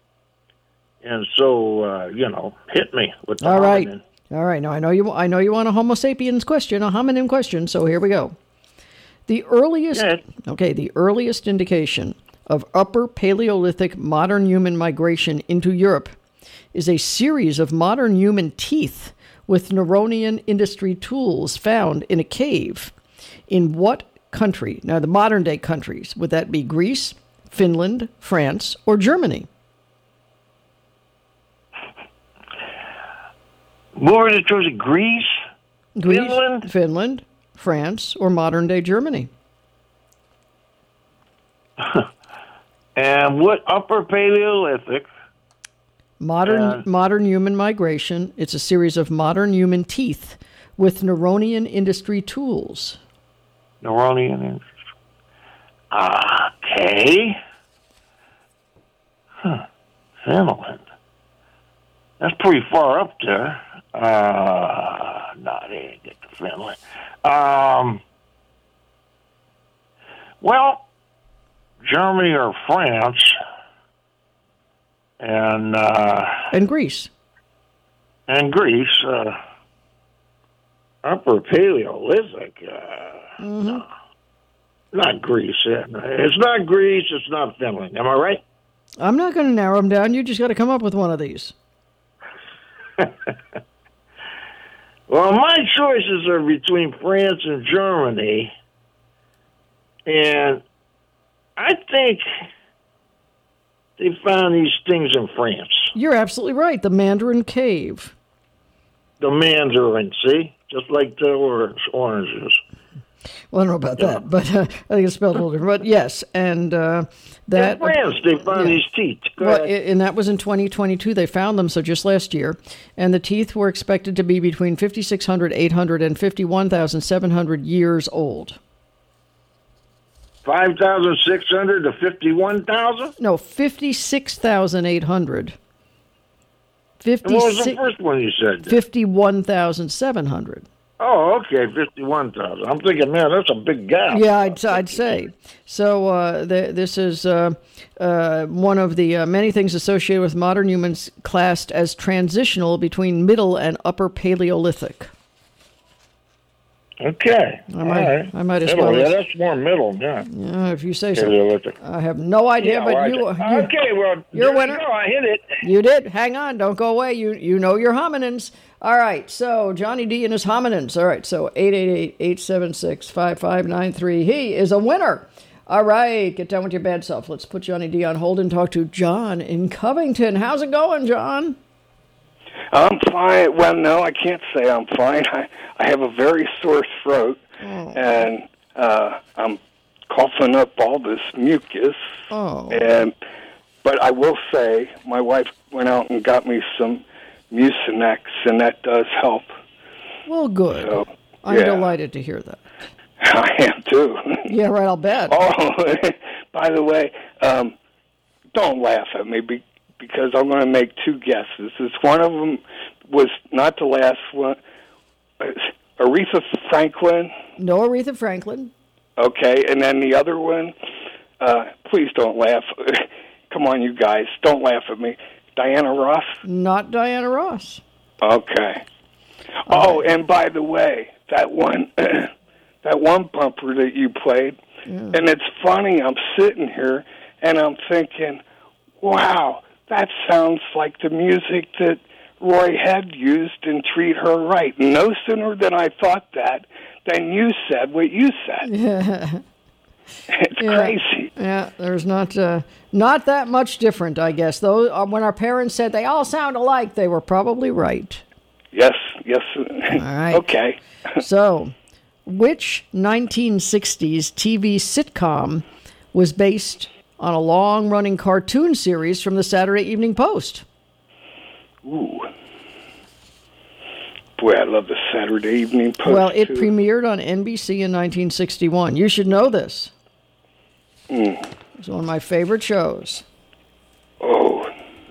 L: hit me with the hominin.
A: All right. Now I know you want a Homo sapiens question, a hominin question. So here we go. The earliest indication of Upper Paleolithic modern human migration into Europe is a series of modern human teeth with Neronian industry tools found in a cave. In what country? Now the modern day countries, would that be Greece, Finland, France, or Germany?
L: What were the choices? Greece,
A: Finland, France, or modern-day Germany?
L: And what Upper Paleolithic?
A: Modern human migration. It's a series of modern human teeth with Neronian industry tools.
L: Neronian industry. Okay. Finland. That's pretty far up there. No, they didn't get to Finland. Well, Germany or France, and
A: Greece.
L: And Greece. Upper Paleolithic. No. Not Greece. It's not Greece. It's not Finland. Am I right?
A: I'm not going to narrow them down. You just got to come up with one of these.
L: Well, my choices are between France and Germany. And I think they found these things in France.
A: You're absolutely right. The Mandarin Cave.
L: The Mandarin, see? Just like the oranges.
A: Well, I don't know about that, but I think it's spelled a little different. But yes, and that...
L: In France, they found these teeth.
A: Well, and that was in 2022. They found them, so just last year. And the teeth were expected to be between 5,600, 800, and 51,700 years old.
L: 5,600 to 51,000?
A: No, 56,800.
L: What was the first one you said?
A: 51,700.
L: Oh, okay, 51,000. I'm thinking, man, that's a big gap.
A: Yeah, I'd say. So this is one of the many things associated with modern humans classed as transitional between Middle and Upper Paleolithic.
L: Okay.
A: I might as well.
L: Yeah, that's more middle, yeah.
A: Yeah, if you say so.
L: Paleolithic.
A: I have no idea, but
L: okay, well,
A: you're a winner.
L: I hit it.
A: You did. Hang on, don't go away. You know your hominins. All right, so Johnny D and his hominins. All right, so 888-876-5593. He is a winner. All right, get down with your bad self. Let's put Johnny D on hold and talk to John in Covington. How's it going, John?
M: I'm fine. Well, no, I can't say I'm fine. I have a very sore throat, and I'm coughing up all this mucus. But I will say my wife went out and got me some Mucinex, and that does help.
A: Well, good.
M: So,
A: I'm delighted to hear that.
M: I am, too.
A: Yeah, right, I'll bet.
M: Oh, by the way, don't laugh at me because I'm going to make two guesses. One of them was not the last one. Aretha Franklin.
A: No Aretha Franklin.
M: Okay, and then the other one, please don't laugh. Come on, you guys, don't laugh at me. Diana Ross?
A: Not Diana Ross.
M: Okay. And by the way, that one bumper that you played, and it's funny, I'm sitting here and I'm thinking, wow, that sounds like the music that Roy had used in Treat Her Right. No sooner than I thought that than you said what you said.
A: Yeah.
M: It's crazy.
A: Yeah, there's not that much different, I guess. Though when our parents said they all sound alike, they were probably right.
M: Yes.
A: All right.
M: Okay.
A: So, which 1960s TV sitcom was based on a long-running cartoon series from the Saturday Evening Post?
M: Ooh. Boy, I love the Saturday Evening Post.
A: Well, it premiered on NBC in 1961. You should know this. It's one of my favorite shows.
M: Oh.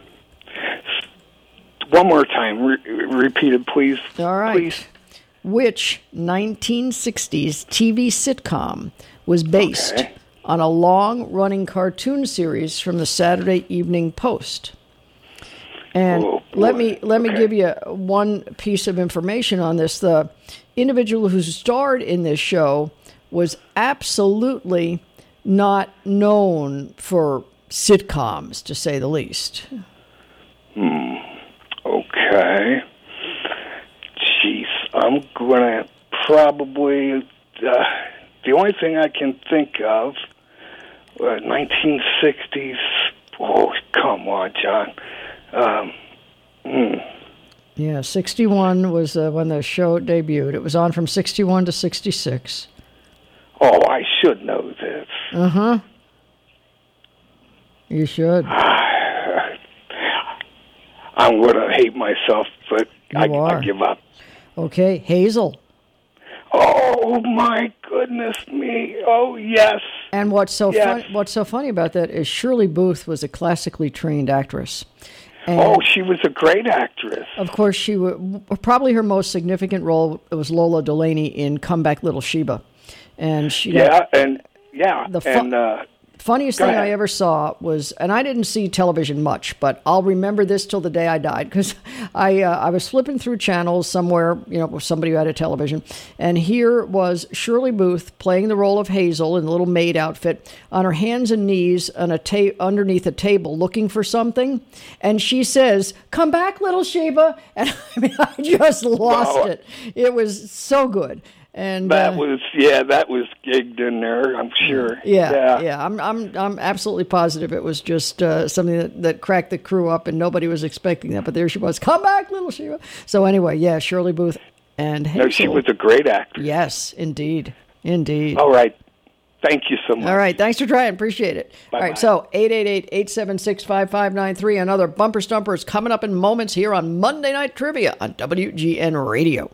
M: One more time. Repeat it, please.
A: All right.
M: Please.
A: Which 1960s TV sitcom was based on a long-running cartoon series from the Saturday Evening Post? And let me give you one piece of information on this. The individual who starred in this show was absolutely not known for sitcoms, to say the least.
M: Okay. Jeez, I'm going to probably... the only thing I can think of, 1960s... Oh, come on, John.
A: Yeah, 61 was when the show debuted. It was on from 61 to 66.
M: Oh, I should know this.
A: Uh-huh. You should.
M: I'm going to hate myself, but I give up.
A: Okay, Hazel.
M: Oh, my goodness me. Oh, yes.
A: And what's so funny about that is Shirley Booth was a classically trained actress. And
M: she was a great actress.
A: Of course, probably her most significant role was Lola Delaney in Come Back Little Sheba. And she Funniest thing I ever saw was, and I didn't see television much, but I'll remember this till the day I died, because I was flipping through channels somewhere, with somebody who had a television, and here was Shirley Booth playing the role of Hazel in the little maid outfit, on her hands and knees on underneath a table looking for something, and she says, "Come back, little Sheba," and I just lost it. It was so good. And
M: that was gigged in there, I'm sure.
A: Yeah. I'm absolutely positive it was just something that cracked the crew up, and nobody was expecting that. But there she was, "Come back, little Sheba." So anyway, yeah, Shirley Booth and Hazel.
M: No, she was a great actress.
A: Yes, indeed.
M: All right. Thank you so much.
A: All right. Thanks for trying. Appreciate it.
M: Bye-bye.
A: All right. So 888-876-5593. Another Bumper Stumper is coming up in moments here on Monday Night Trivia on WGN Radio.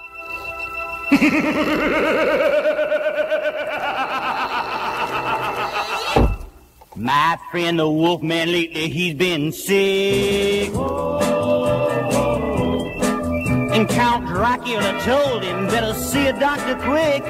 N: My friend the Wolfman lately, he's been sick. And Count Dracula told him better see a doctor quick.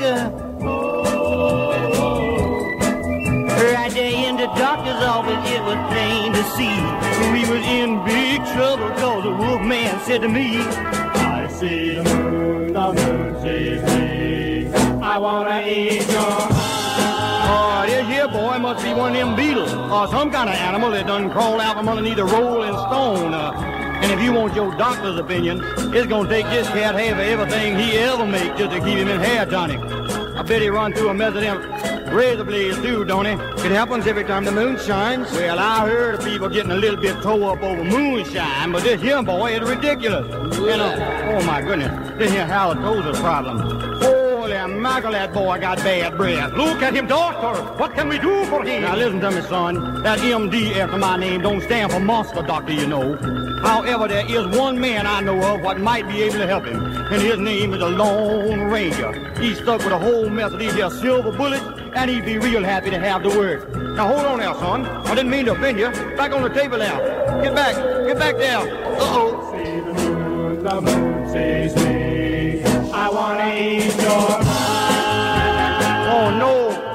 N: Right there in the doctor's office, it was plain to see we was in big trouble, cause the Wolfman said to me, "I see the moon sees me. I wanna eat your eye." Oh, this here boy must be one of them beetles or some kind of animal that done crawl out from underneath a rolling stone. And if you want your doctor's opinion, it's gonna take this cat half of everything he ever make just to keep him in hair tonic. I bet he run through a mess of them razor blades too, don't he? It happens every time the moon shines. Well, I heard of people getting a little bit tore up over moonshine, but this here boy is ridiculous. Oh my goodness, this here halitosis problem. Holy mackerel, that boy got bad breath. Look at him, doctor. What can we do for him? Now listen to me, son. That MD after my name don't stand for monster doctor, you know. However, there is one man I know of what might be able to help him, and his name is the Lone Ranger. He's stuck with a whole mess of these here silver bullets, and he'd be real happy to have the work. Now hold on there, son. I didn't mean to offend you. Back on the table now. Get back there. Uh-oh. See the moon sees me. I wanna eat your eye. Oh, no.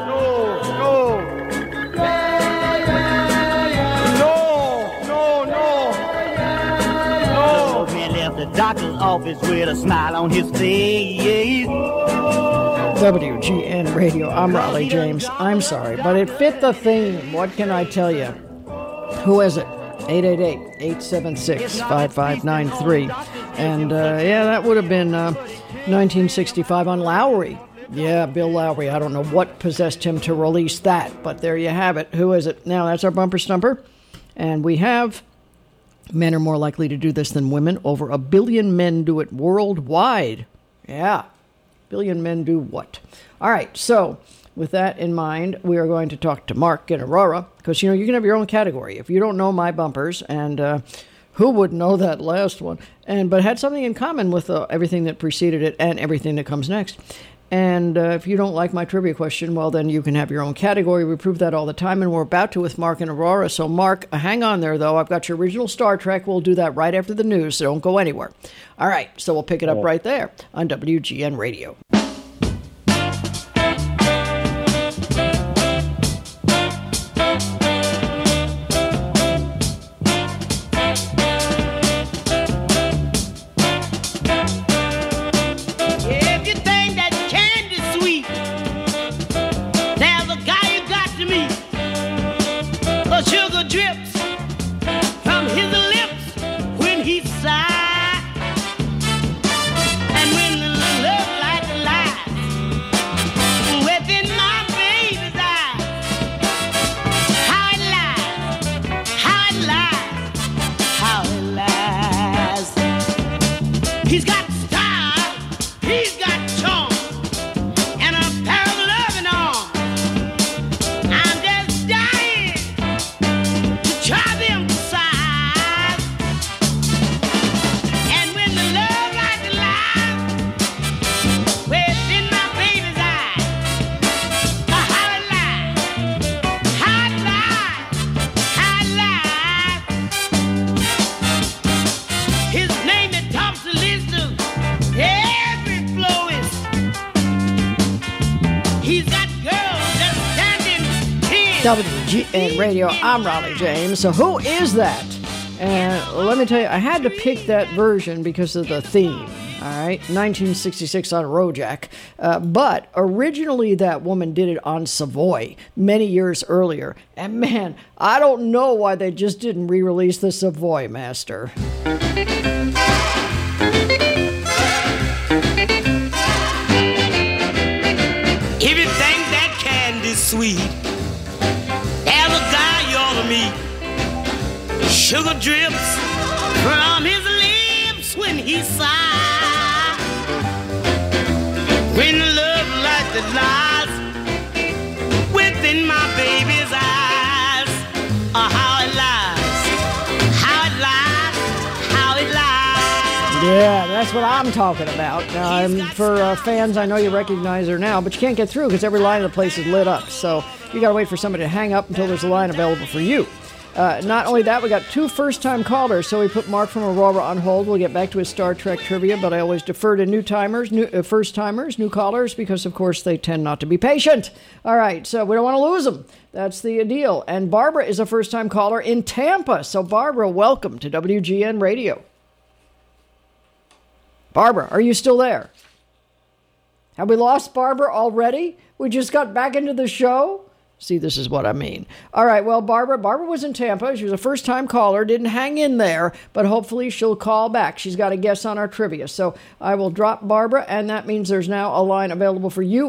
N: The doctor's office with a smile on his face.
A: WGN Radio. I'm Raleigh James. I'm sorry, but it fit the theme. What can I tell you? Who is it? 888-876-5593. And, that would have been 1965 on Lowry. Yeah, Bill Lowry. I don't know what possessed him to release that, but there you have it. Who is it? Now, that's our bumper stumper. And we have... Men are more likely to do this than women. Over 1 billion men do it worldwide. Yeah. 1 billion men do what? All right. So with that in mind, we are going to talk to Mark in Aurora, because, you can have your own category. If you don't know my bumpers, and who would know that last one, but had something in common with everything that preceded it and everything that comes next. And if you don't like my trivia question, well, then you can have your own category. We prove that all the time, and we're about to with Mark and Aurora. So, Mark, hang on there, though. I've got your original Star Trek. We'll do that right after the news, so don't go anywhere. All right, so we'll pick it up right there on WGN Radio.
D: And when the love light
A: WGN Radio, I'm Raleigh James. So who is that? And let me tell you, I had to pick that version because of the theme. All right, 1966 on Rojack. But originally that woman did it on Savoy many years earlier. And man, I don't know why they just didn't re-release the Savoy Master.
N: If you think that candy's sweet, as a guy you ought to meet, sugar drips from his lips when he sighs. When the love light that lies within my baby's eyes, how it lies, how it lies, how it lies.
A: Yeah, that's what I'm talking about. For fans, I know you recognize her now, but you can't get through because every line of the place is lit up. So you got to wait for somebody to hang up until there's a line available for you. Not only that, we got 2 first-time callers, so we put Mark from Aurora on hold. We'll get back to his Star Trek trivia, but I always defer to first-timers, new callers, because, of course, they tend not to be patient. All right, so we don't want to lose them. That's the deal. And Barbara is a first-time caller in Tampa. So, Barbara, welcome to WGN Radio. Barbara, are you still there? Have we lost Barbara already? We just got back into the show? See, this is what I mean. All right, well, Barbara was in Tampa. She was a first-time caller, didn't hang in there, but hopefully she'll call back. She's got a guess on our trivia. So I will drop Barbara, and that means there's now a line available for you,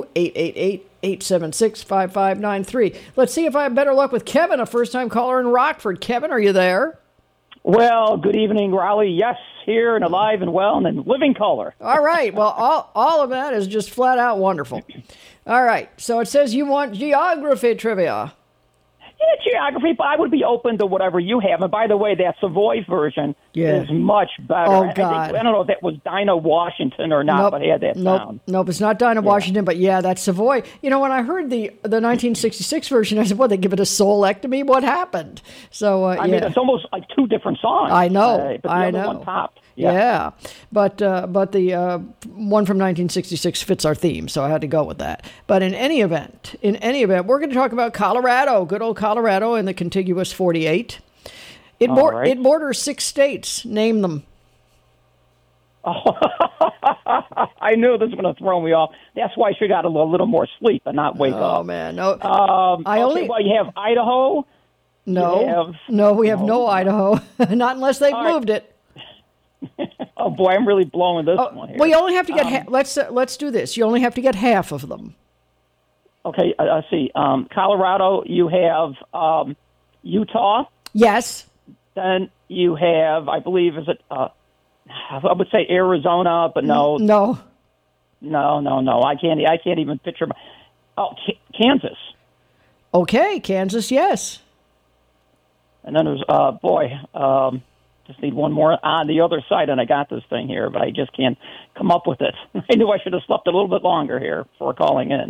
A: 888-876-5593. Let's see if I have better luck with Kevin, a first-time caller in Rockford. Kevin, are you there?
O: Well, good evening, Raleigh. Yes, here and alive and well and in living color.
A: All right. Well, all of that is just flat out wonderful. All right. So it says you want geography trivia.
O: Yeah, geography, but I would be open to whatever you have. And by the way, that Savoy version is much better.
A: Oh, God.
O: I don't know if that was Dinah Washington or not, but it had that sound.
A: Nope, it's not Dinah Washington, but yeah, that's Savoy. You know, when I heard the 1966 version, I said, what, they give it a soulectomy? What happened? So,
O: I mean, it's almost like 2 different songs.
A: I know,
O: but the other one popped.
A: Yeah. But the one from 1966 fits our theme, so I had to go with that. But in any event, we're going to talk about Colorado, good old Colorado in the contiguous 48. It borders 6 states. Name them.
O: Oh, I knew this was going to throw me off. That's why I should have got a little more sleep and not wake up.
A: Oh, man. No.
O: You have Idaho.
A: No. We have no Idaho. Not unless they've moved it.
O: Oh boy, I'm really blowing this one here.
A: Well, you only have to get let's do this. You only have to get half of them.
O: Okay, let's see. Colorado, you have Utah.
A: Yes.
O: Then you have, I believe, I would say Arizona, but no.
A: No.
O: I can't even picture. Kansas.
A: Okay, Kansas, yes.
O: And then there's just need one more on the other side, and I got this thing here, but I just can't come up with it. I knew I should have slept a little bit longer here before calling in.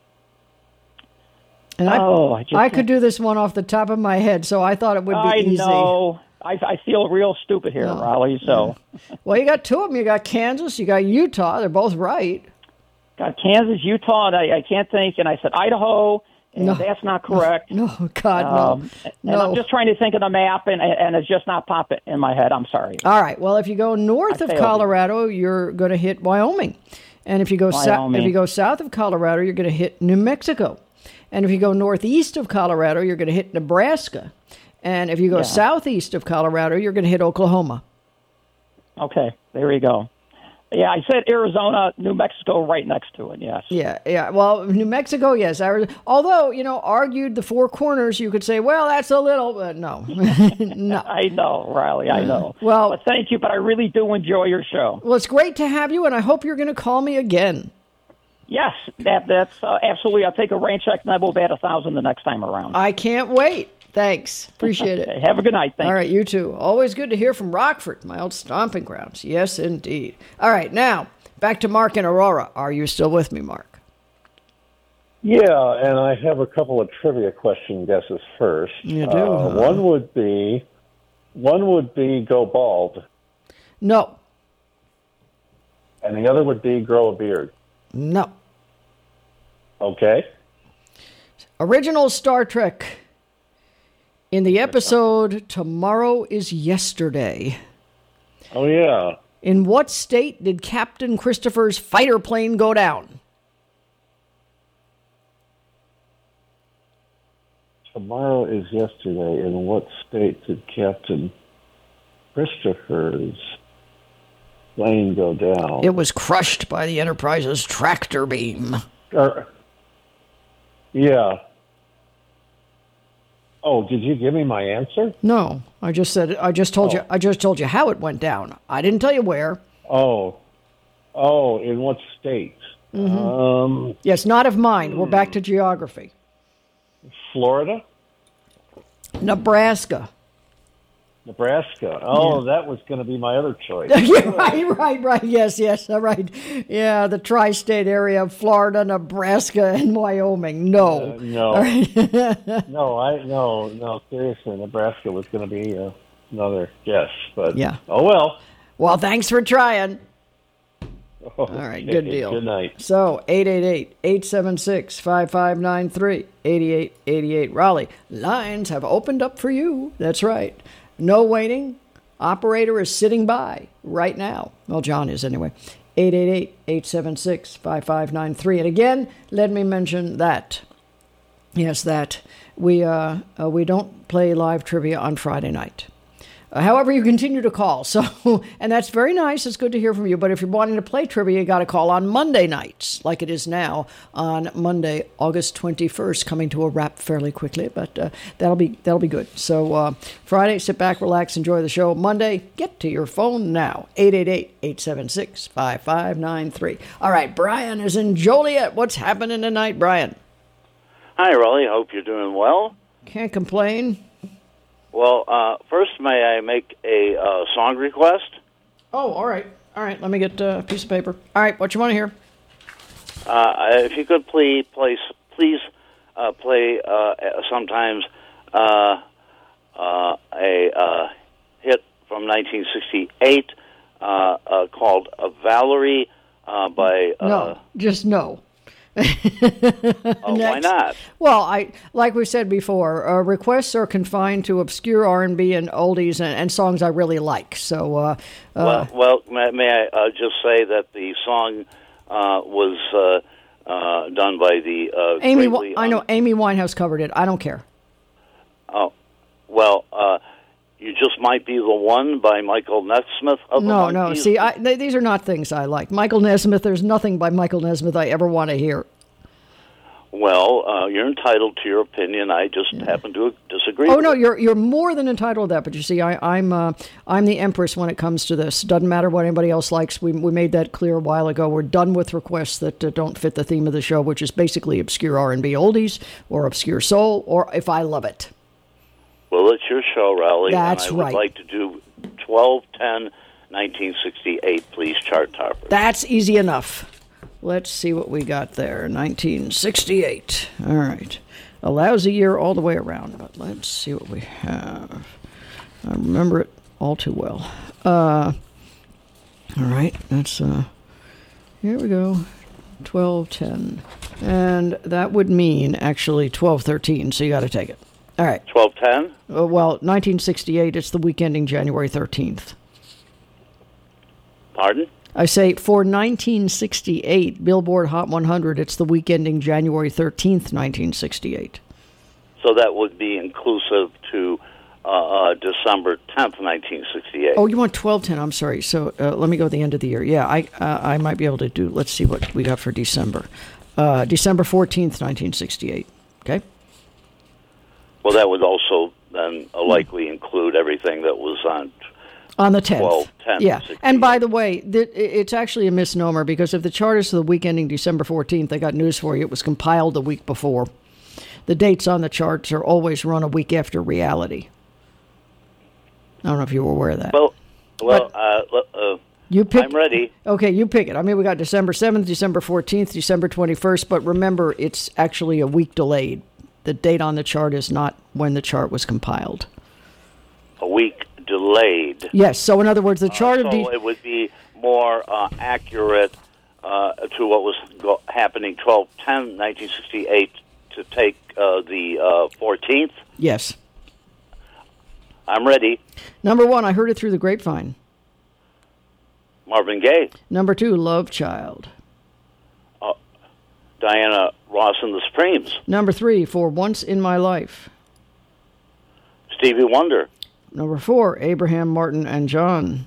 A: And I could do this one off the top of my head, so I thought it would be easy.
O: I know. I feel real stupid here, Raleigh, so.
A: Well, you got 2 of them. You got Kansas, you got Utah. They're both right.
O: Got Kansas, Utah, and I can't think, and I said Idaho. And that's not correct.
A: No, God, no.
O: And I'm just trying to think of the map, and it's just not popping in my head. I'm sorry.
A: All right. Well, if you go north of Colorado, you're going to hit Wyoming. And if you go south of Colorado, you're going to hit New Mexico. And if you go northeast of Colorado, you're going to hit Nebraska. And if you go southeast of Colorado, you're going to hit Oklahoma.
O: Okay. There you go. Yeah, I said Arizona, New Mexico right next to it, yes.
A: Yeah. Well, New Mexico, yes. Although, argued the 4 corners, you could say, well, that's a little, but no. No.
O: I know, Riley, I know.
A: Well,
O: but thank you, but I really do enjoy your show.
A: Well, it's great to have you, and I hope you're going to call me again.
O: Yes, that's absolutely. I'll take a rain check, and I will bat 1,000 the next time around.
A: I can't wait. Thanks. Appreciate it.
O: Have a good night. Thanks.
A: All right, you too. Always good to hear from Rockford, my old stomping grounds. Yes, indeed. All right, now, back to Mark in Aurora. Are you still with me, Mark?
P: Yeah, and I have a couple of trivia question guesses first.
A: You do?
P: One would be go bald.
A: No.
P: And the other would be grow a beard.
A: No.
P: Okay.
A: Original Star Trek. In the episode Tomorrow is Yesterday.
P: Oh, yeah.
A: In what state did Captain Christopher's fighter plane go down?
P: Tomorrow is yesterday. In what state did Captain Christopher's plane go down?
A: It was crushed by the Enterprise's tractor beam.
P: Yeah. Oh, did you give me my answer?
A: No, I just told you. I just told you how it went down. I didn't tell you where.
P: Oh, in what state?
A: Mm-hmm. Yes, not of mine. We're back to geography.
P: Florida?
A: Nebraska.
P: Oh, that was going to be my other choice.
A: right. Yes. All right. Yeah, the tri-state area of Florida, Nebraska, and Wyoming. No.
P: No. Right. No. Seriously, Nebraska was going to be another guess, but
A: yeah.
P: Oh well.
A: Well, thanks for trying. All right, good deal.
P: Good night.
A: So, 888-876-5593, 8888 Raleigh. Lines have opened up for you. That's right. No waiting. Operator is sitting by right now. Well, John is anyway. 888-876-5593. And again, let me mention that. Yes, that we don't play live trivia on Friday night. However, you continue to call. So, and that's very nice. It's good to hear from you. But if you're wanting to play trivia, you got to call on Monday nights, like it is now on Monday, August 21st, coming to a wrap fairly quickly. But that'll be good. So Friday, sit back, relax, enjoy the show. Monday, get to your phone now. 888-876-5593. All right, Brian is in Joliet. What's happening tonight, Brian?
Q: Hi, Raleigh. Hope you're doing well.
A: Can't complain.
Q: Well, first, may I make a song request?
A: Oh, all right. Let me get a piece of paper. All right, what you want to hear?
Q: If you could please play sometimes a hit from 1968 called "Valerie" by.
A: No, just no.
Q: Why not?
A: Well, like we said before, requests are confined to obscure R&B and oldies and songs I really like. So,
Q: well, may I just say that the song was done by the
A: Amy. I know Amy Winehouse covered it. I don't care.
Q: Oh, well. You Just Might Be the One by Michael Nesmith of the Monkees.
A: No. See, these are not things I like. Michael Nesmith, there's nothing by Michael Nesmith I ever want to hear.
Q: Well, you're entitled to your opinion. I just happen to disagree.
A: Oh, no, you're more than entitled to that. But you see, I'm the empress when it comes to this. Doesn't matter what anybody else likes. We made that clear a while ago. We're done with requests that don't fit the theme of the show, which is basically obscure R&B oldies or obscure soul, or if I love it.
Q: Well, it's your show, Raleigh.
A: That's
Q: and I would like to do 12-10-1968, please, chart topper.
A: That's easy enough. Let's see what we got there. 1968. All right. A lousy year all the way around, but let's see what we have. I remember it all too well. All right. That's, here we go. 12-10. And that would mean, actually, 12-13, so you got to take it. All right.
Q: 12-10?
A: Well, 1968, it's the week ending January 13th.
Q: Pardon?
A: I say for 1968, Billboard Hot 100, it's the week ending January 13th, 1968.
Q: So that would be inclusive to December 10th, 1968.
A: Oh, you want 12-10, I'm sorry. So let me go to the end of the year. Yeah, I might be able to do, let's see what we got for December. December 14th, 1968. Okay?
Q: Well, that would also then likely include everything that was
A: on the 10th.
Q: 12-10.
A: Yeah. And by the way, it's actually a misnomer because if the chart is for the week ending December 14th, I got news for you. It was compiled the week before. The dates on the charts are always run a week after reality. I don't know if you were aware of that.
Q: Well,
A: you pick,
Q: I'm ready.
A: Okay, you pick it. I mean, we got December 7th, December 14th, December 21st, but remember, it's actually a week delayed. The date on the chart is not when the chart was compiled.
Q: A week delayed.
A: Yes, so in other words, the chart of...
Q: So it would be more accurate to what was happening 12-10-1968 to take the 14th.
A: Yes.
Q: I'm ready.
A: Number 1, I Heard It Through the Grapevine.
Q: Marvin Gaye.
A: Number 2, Love Child.
Q: Diana Ross and the Supremes.
A: Number 3, For Once in My Life.
Q: Stevie Wonder.
A: Number 4, Abraham, Martin, and John.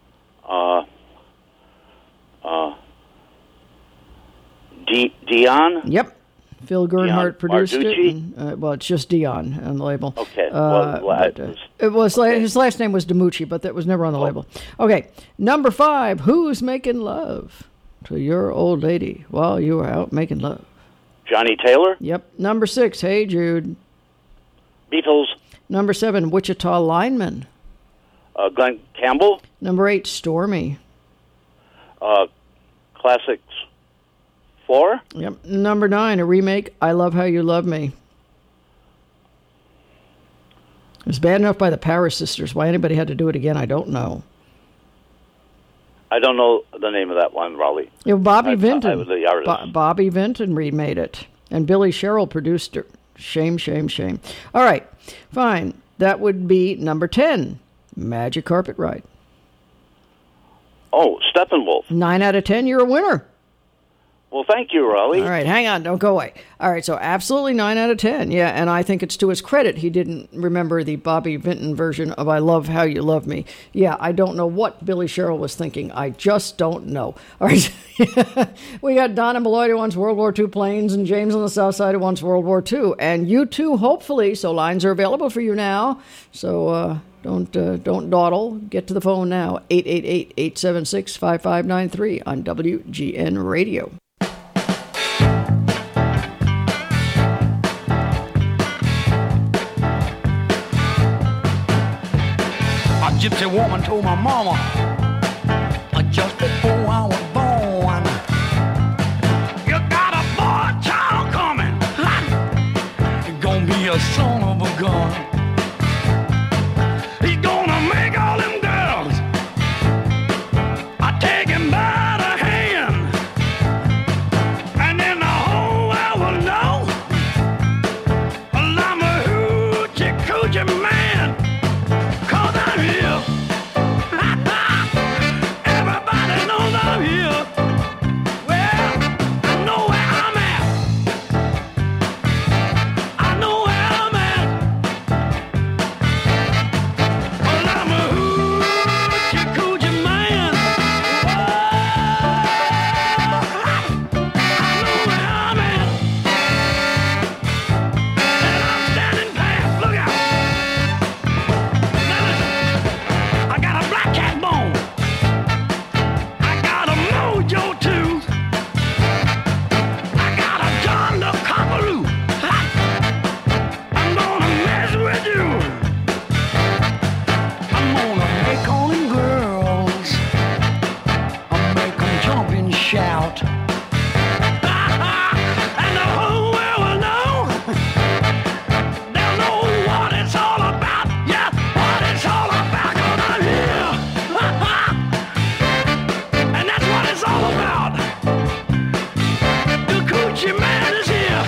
Q: Dion?
A: Yep. Phil Gernhardt produced
Q: Marducci?
A: it. And, well, it's just Dion on the label.
Q: Okay.
A: It was his last name was DiMucci, but that was never on the label. Okay. Number 5, Who's Making Love to Your Old Lady While You Were Out Making Love?
Q: Johnny Taylor?
A: Yep. Number 6, Hey Jude.
Q: Beatles.
A: Number 7, Wichita Lineman.
Q: Glenn Campbell.
A: Number 8, Stormy.
Q: Classics 4.
A: Yep. Number 9, a remake, I Love How You Love Me. It was bad enough by the Power Sisters. Why anybody had to do it again, I don't know.
Q: I don't know the name of that one, Raleigh.
A: Yeah, Bobby Vinton.
Q: I was the artist.
A: Bobby Vinton remade it. And Billy Sherrill produced it. Shame, shame, shame. All right, fine. That would be number 10, Magic Carpet Ride.
Q: Oh, Steppenwolf.
A: 9 out of 10, you're a winner.
Q: Well, thank you, Raleigh.
A: All right, hang on, don't go away. All right, so absolutely 9 out of 10. Yeah, and I think it's to his credit he didn't remember the Bobby Vinton version of I Love How You Love Me. Yeah, I don't know what Billy Sherrill was thinking. I just don't know. All right, we got Donna Malloy who wants World War II planes, and James on the South Side who wants World War II. And you too, hopefully, so lines are available for you now. So don't dawdle. Get to the phone now, 888-876-5593 on WGN Radio.
N: Gypsy woman told my mama just before I was born, you got a boy child coming, you're gonna be a son of a gun. He's gonna make all them girls I take him by the hand, and then the whole world will know I'm a hoochie coochie man. Cause I'm here. Everybody knows I'm here. Well, I know where I'm at. I know where I'm at. Well, I'm a hoochie coochie man. I know where I'm at. And I'm standing fast. Look out. I got a black cat bone. I got a mojo tooth. I got a John the Cockaroo. I'm gonna mess with you. I'm gonna make all them girls. I'll make them jump and shout. And the whole world will know. They'll know what it's all about. Yeah, what it's all about. And that's what it's all about. The coochie man is here.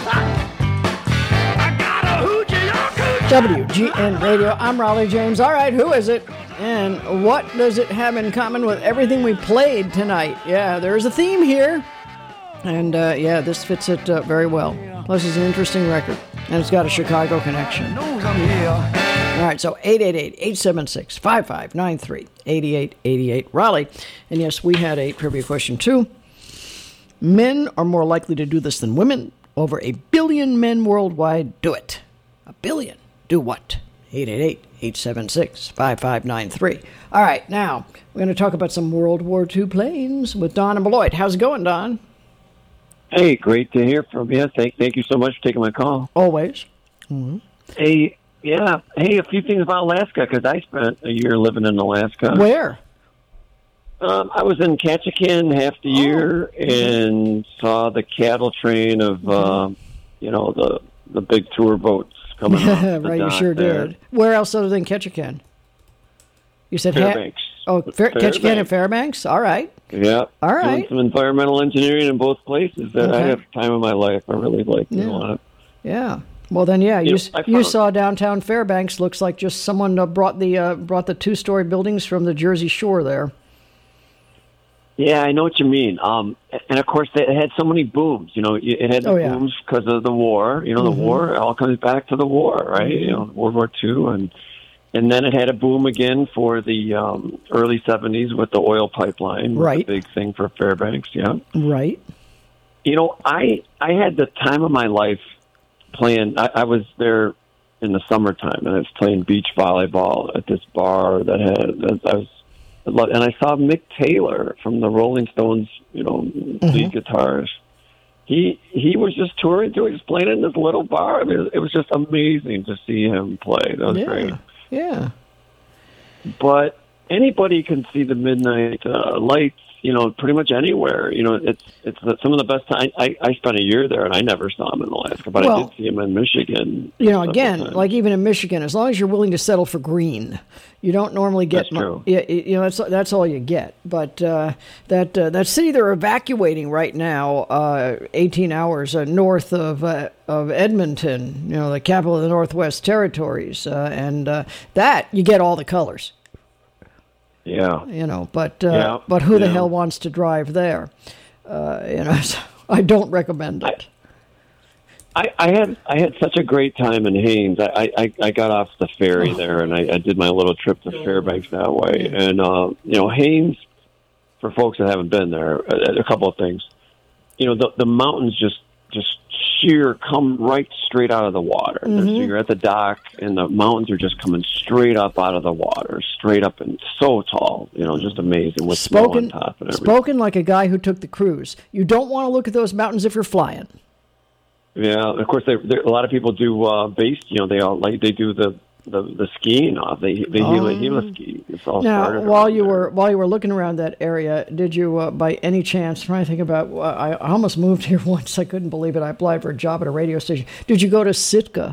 N: I got a hoochie, your coochie.
A: WGN Radio, I'm Raleigh James. All right, who is it? And what does it have in common with everything we played tonight? Yeah, there's a theme here. And yeah, this fits it very well. Plus, it's an interesting record. And it's got a Chicago connection.
N: Knows I'm here.
A: All right, so 888-876-5593, 8888 Raleigh. And yes, we had a trivia question too. Men are more likely to do this than women. Over 1 billion men worldwide do it. 1 billion. Do what? 888-876-5593. All right, now we're going to talk about some World War II planes with Don and Beloit. How's it going, Don?
R: Hey, great to hear from you. Thank you so much for taking my call.
A: Always. Mm-hmm.
R: Hey, yeah. Hey, a few things about Alaska, because I spent a year living in Alaska.
A: Where?
R: I was in Ketchikan half the year and saw the cattle train of, the big tour boats coming off the
A: right, you
R: dock
A: sure
R: there.
A: did. Where else other than Ketchikan? You said
R: Fairbanks.
A: Oh, Ketchikan and Fairbanks? All right.
R: Yeah.
A: All right.
R: Doing some environmental engineering in both places.
A: Okay.
R: I had the time of my life. I really liked it a lot.
A: Yeah. Well, then, yeah, you saw downtown Fairbanks. Looks like just someone brought the 2-story buildings from the Jersey Shore there.
R: Yeah, I know what you mean. And of course, it had so many booms. You know, it had booms because of the war. You know, the war, it all comes back to the war, right? You know, World War II. And then it had a boom again for the early 70s with the oil pipeline.
A: Right.
R: The big thing for Fairbanks, yeah.
A: Right.
R: You know, I had the time of my life playing. I was there in the summertime, and I was playing beach volleyball at this bar that had, and I saw Mick Taylor from the Rolling Stones, you know, lead guitarist. He was just touring through. He was playing in this little bar. I mean, it was just amazing to see him play. That was great.
A: Yeah.
R: But anybody can see the Midnight Lights, you know, pretty much anywhere. You know, it's some of the best time. I spent a year there, and I never saw him in Alaska, but I did see him in Michigan.
A: You know, again, like even in Michigan, as long as you're willing to settle for green, you don't normally get.
R: That's true.
A: You know, that's all you get. But that city they're evacuating right now, 18 hours north of Edmonton, you know, the capital of the Northwest Territories, and that you get all the colors.
R: Yeah.
A: You know, but who the hell wants to drive there? You know, so I don't recommend it.
R: I had such a great time in Haines. I got off the ferry there, and I did my little trip to Fairbanks that way. And you know, Haines, for folks that haven't been there, a couple of things. You know, the mountains just sheer come right straight out of the water. So you're at the dock, and the mountains are just coming straight up out of the water, straight up, and so tall. You know, just amazing with snow on top and everything.
A: Spoken like a guy who took the cruise. You don't want to look at those mountains if you're flying.
R: Yeah, of course. A lot of people do base. You know, they do the skiing off. They heli ski. It's all
A: now, while you were looking around that area, did you by any chance trying to think about? I almost moved here once. I couldn't believe it. I applied for a job at a radio station. Did you go to Sitka?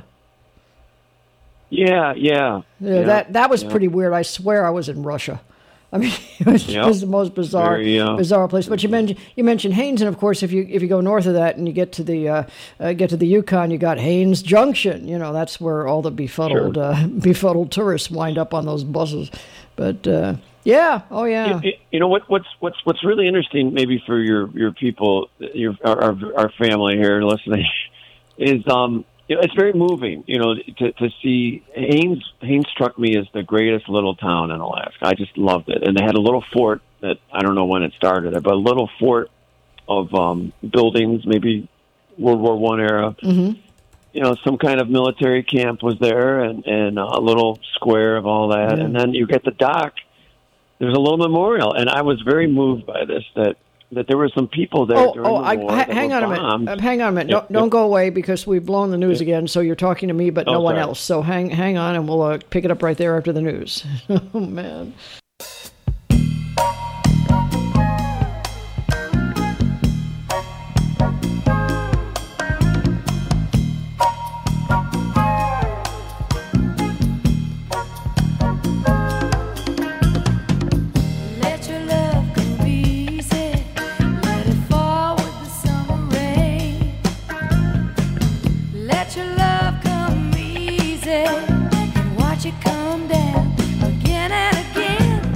R: Yeah.
A: That was pretty weird. I swear I was in Russia. I mean, it was just the most bizarre place. But you mentioned Haines, and of course, if you go north of that and you get to the Yukon, you got Haines Junction. You know, that's where all the befuddled tourists wind up on those buses. But yeah.
R: You know what's really interesting, maybe for your people, our family here listening, is it's very moving, you know, to see Haines. Haines struck me as the greatest little town in Alaska. I just loved it. And they had a little fort that, I don't know when it started, but a little fort of buildings, maybe World War I era. You know, some kind of military camp was there, and a little square of all that. And then you get the dock. There's a little memorial. And I was very moved by this, that there were some people there during the war
A: hang on a minute. Hang on a minute. Don't go away, because we've blown the news again, so you're talking to me but no one else. So hang on, and we'll pick it up right there after the news. Oh, man.
S: Come down again and again.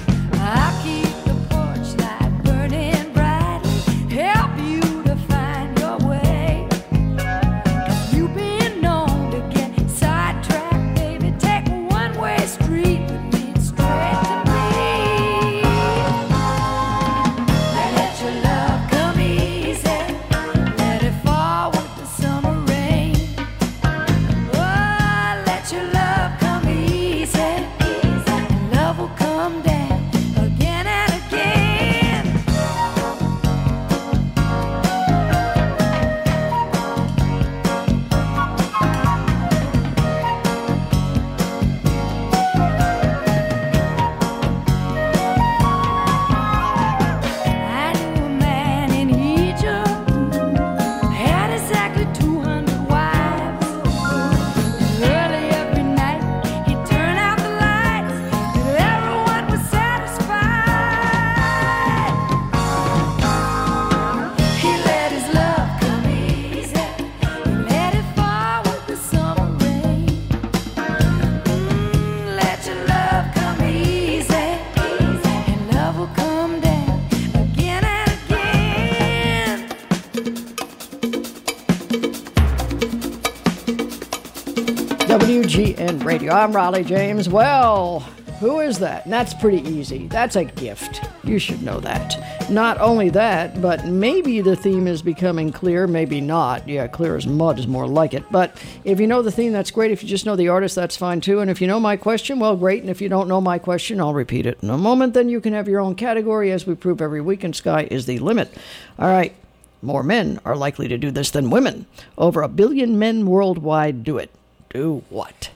A: WGN Radio. I'm Raleigh James. Well, who is that? And that's pretty easy. That's a gift. You should know that. Not only that, but maybe the theme is becoming clear, maybe not. Yeah, clear as mud is more like it. But if you know the theme, that's great. If you just know the artist, that's fine too. And if you know my question, well, great. And if you don't know my question, I'll repeat it in a moment. Then you can have your own category, as we prove every week, and sky is the limit. All right. More men are likely to do this than women. Over 1 billion men worldwide do it. Do what?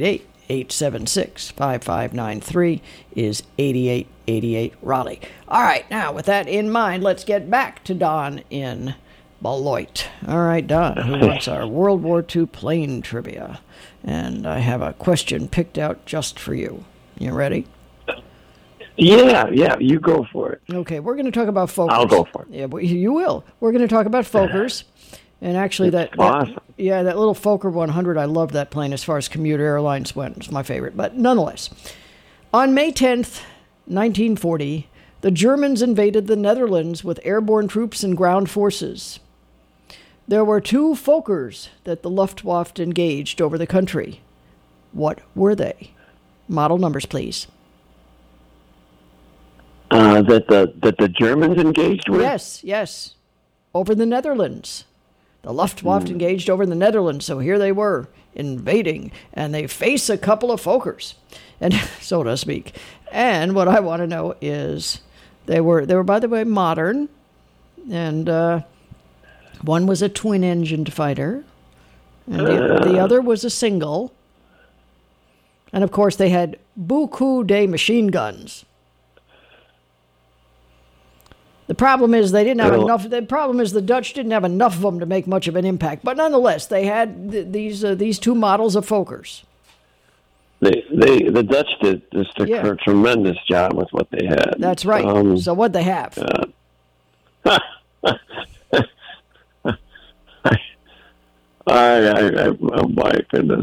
A: 888-876-5593 is 8888 Raleigh. All right, now with that in mind, let's get back to Don in Beloit. All right, Don, who wants our World War II plane trivia? And I have a question picked out just for you. You ready?
R: Yeah, you go for it.
A: Okay, we're going to talk about Fokkers.
R: I'll go for it.
A: Yeah, you will. We're going to talk about Fokkers. And actually, that little Fokker 100, I loved that plane as far as commuter airlines went. It's my favorite. But nonetheless, on May 10th, 1940, the Germans invaded the Netherlands with airborne troops and ground forces. There were 2 Fokkers that the Luftwaffe engaged over the country. What were they? Model numbers, please.
R: That the Germans engaged with?
A: Yes. Over the Netherlands. The Luftwaffe engaged over the Netherlands, so here they were, invading, and they face a couple of Fokkers, and so to speak. And what I want to know is, they were by the way modern, and one was a twin-engined fighter, and the other was a single, and of course they had beaucoup de machine guns. The problem is they didn't have enough. The problem is the Dutch didn't have enough of them to make much of an impact. But nonetheless, they had these 2 models of Fokkers.
R: The Dutch did just a tremendous job with what they had.
A: That's right. So what'd they have?
R: My goodness.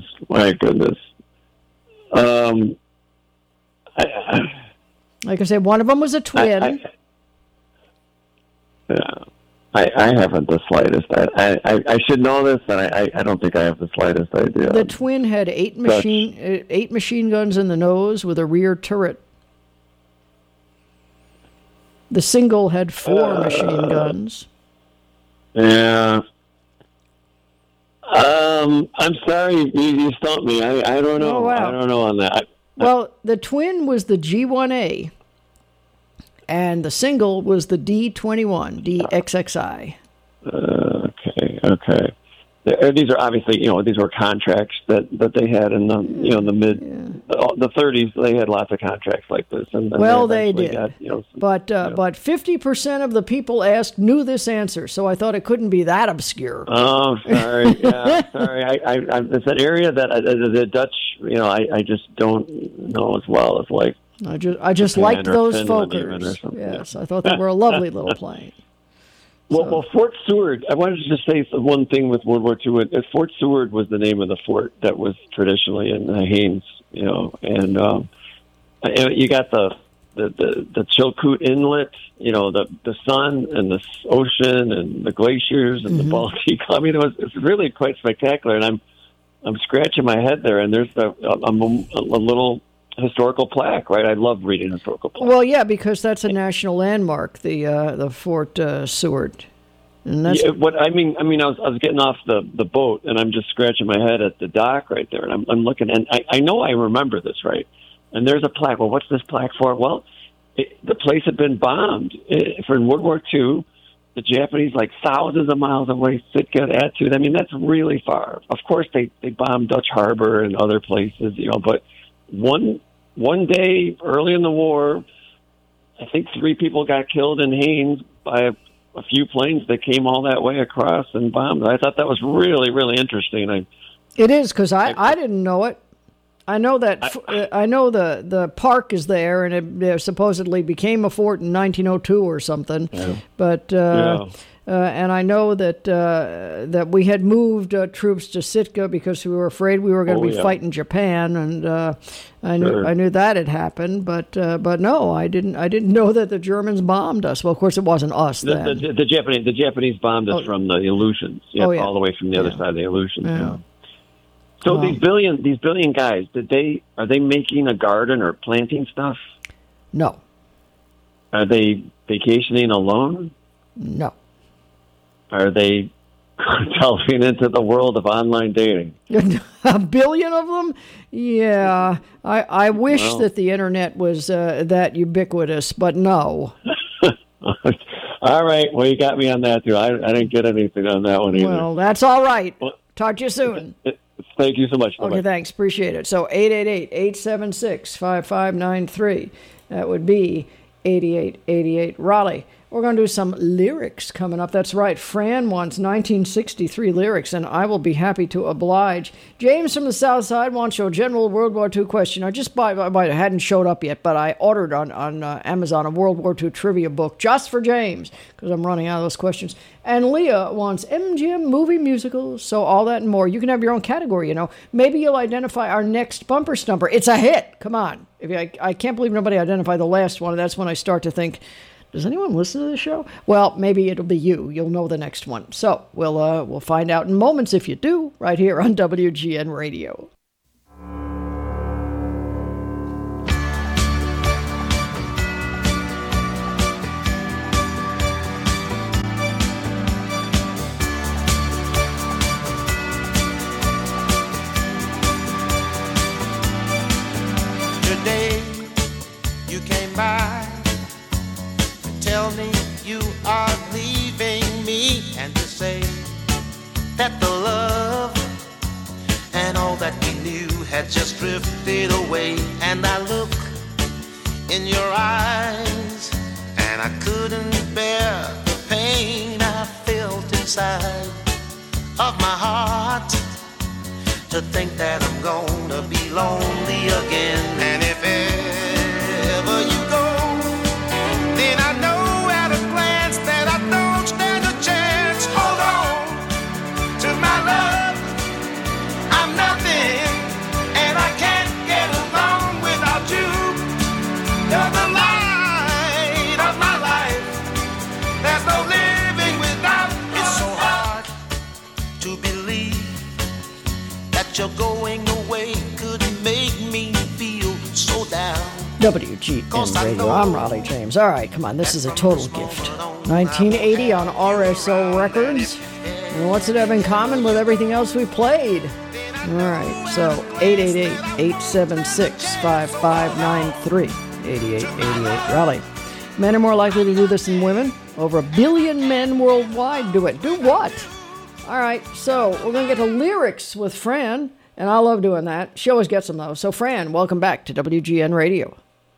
A: Like I said, one of them was a twin.
R: I haven't the slightest. I should know this, and I don't think I have the slightest idea.
A: The twin had 8 machine guns in the nose with a rear turret. The single had 4 machine guns.
R: Yeah. I'm sorry, you stumped me. I don't know.
A: Oh, wow.
R: I don't know on that.
A: Well, the twin was the G1A. And the single was the D21, DXXI.
R: Okay. These are obviously, these were contracts that they had in the, the the 30s. They had lots of contracts like this. And
A: they did. But 50% of the people asked knew this answer, so I thought it couldn't be that obscure.
R: Oh, sorry. Yeah, sorry. It's an area that the Dutch, I just don't know as well as like.
A: I just liked those Fokkers. Yes, I thought they were a lovely little plane.
R: Well, Fort Seward, I wanted to just say one thing with World War II. Fort Seward was the name of the fort that was traditionally in Haines, and you got the Chilkoot Inlet, the sun and the ocean and the glaciers and the Baltic. I mean, it's really quite spectacular, and I'm scratching my head there, and there's a little historical plaque, right? I love reading historical plaques.
A: Well, yeah, because that's a national landmark, the Fort Seward. And that's
R: I was getting off the boat, and I'm just scratching my head at the dock right there, and I'm looking, and I know I remember this, right? And there's a plaque. Well, what's this plaque for? Well, the place had been bombed for World War II. The Japanese, like thousands of miles away, Sitka attitude. I mean, that's really far. Of course, they bombed Dutch Harbor and other places, but one day early in the war, I think 3 people got killed in Haines by a few planes that came all that way across and bombed. I thought that was really, really interesting.
A: It is, because I didn't know it. I know that I know the park is there, and it supposedly became a fort in 1902 or something. Yeah. But and I know that we had moved troops to Sitka because we were afraid we were going to be fighting Japan, and I knew that had happened. But no, I didn't know that the Germans bombed us. Well, of course, it wasn't us then.
R: The Japanese bombed us from the Aleutians, all the way from the other side of the Aleutians.
A: Yeah.
R: So these billion guys, are they making a garden or planting stuff?
A: No.
R: Are they vacationing alone?
A: No.
R: Are they delving into the world of online dating?
A: A billion of them? Yeah. I wish that the internet was that ubiquitous, but no.
R: All right. Well, you got me on that, too. I didn't get anything on that one either.
A: Well, that's all right. Talk to you soon.
R: Thank you so much.
A: Okay, thanks. Appreciate it. So 888-876-5593. That would be 8888 Raleigh. We're going to do some lyrics coming up. That's right. Fran wants 1963 lyrics, and I will be happy to oblige. James from the South Side wants your general World War II question. I just it hadn't showed up yet, but I ordered on Amazon a World War II trivia book just for James because I'm running out of those questions. And Leah wants MGM movie musicals, so all that and more. You can have your own category, Maybe you'll identify our next bumper stumper. It's a hit. Come on. I can't believe nobody identified the last one, and that's when I start to think, does anyone listen to the show? Well, maybe it'll be you. You'll know the next one. So we'll find out in moments if you do, right here on WGN Radio.
H: Today you came by. Tell me you are leaving me, and to say that the love and all that we knew had just drifted away. And I look in your eyes and I couldn't bear the pain I felt inside of my heart to think that I'm gonna be lonely again. And if ever you go, then I know at a glance that I don't stand a chance. Hold on to my love, I'm nothing, and I can't get along without you. You're the light of my life, there's no living without. It's so hard to believe that you're going away could make me feel so down.
A: WGN Radio. I'm Raleigh James. All right, come on. This is a total gift. 1980 on RSO Records. And what's it have in common with everything else we played? All right, so 888-876-5593. 8888 Raleigh. Men are more likely to do this than women. Over 1 billion men worldwide do it. Do what? All right, so we're going to get to lyrics with Fran, and I love doing that. She always gets them, though. So, Fran, welcome back to WGN Radio.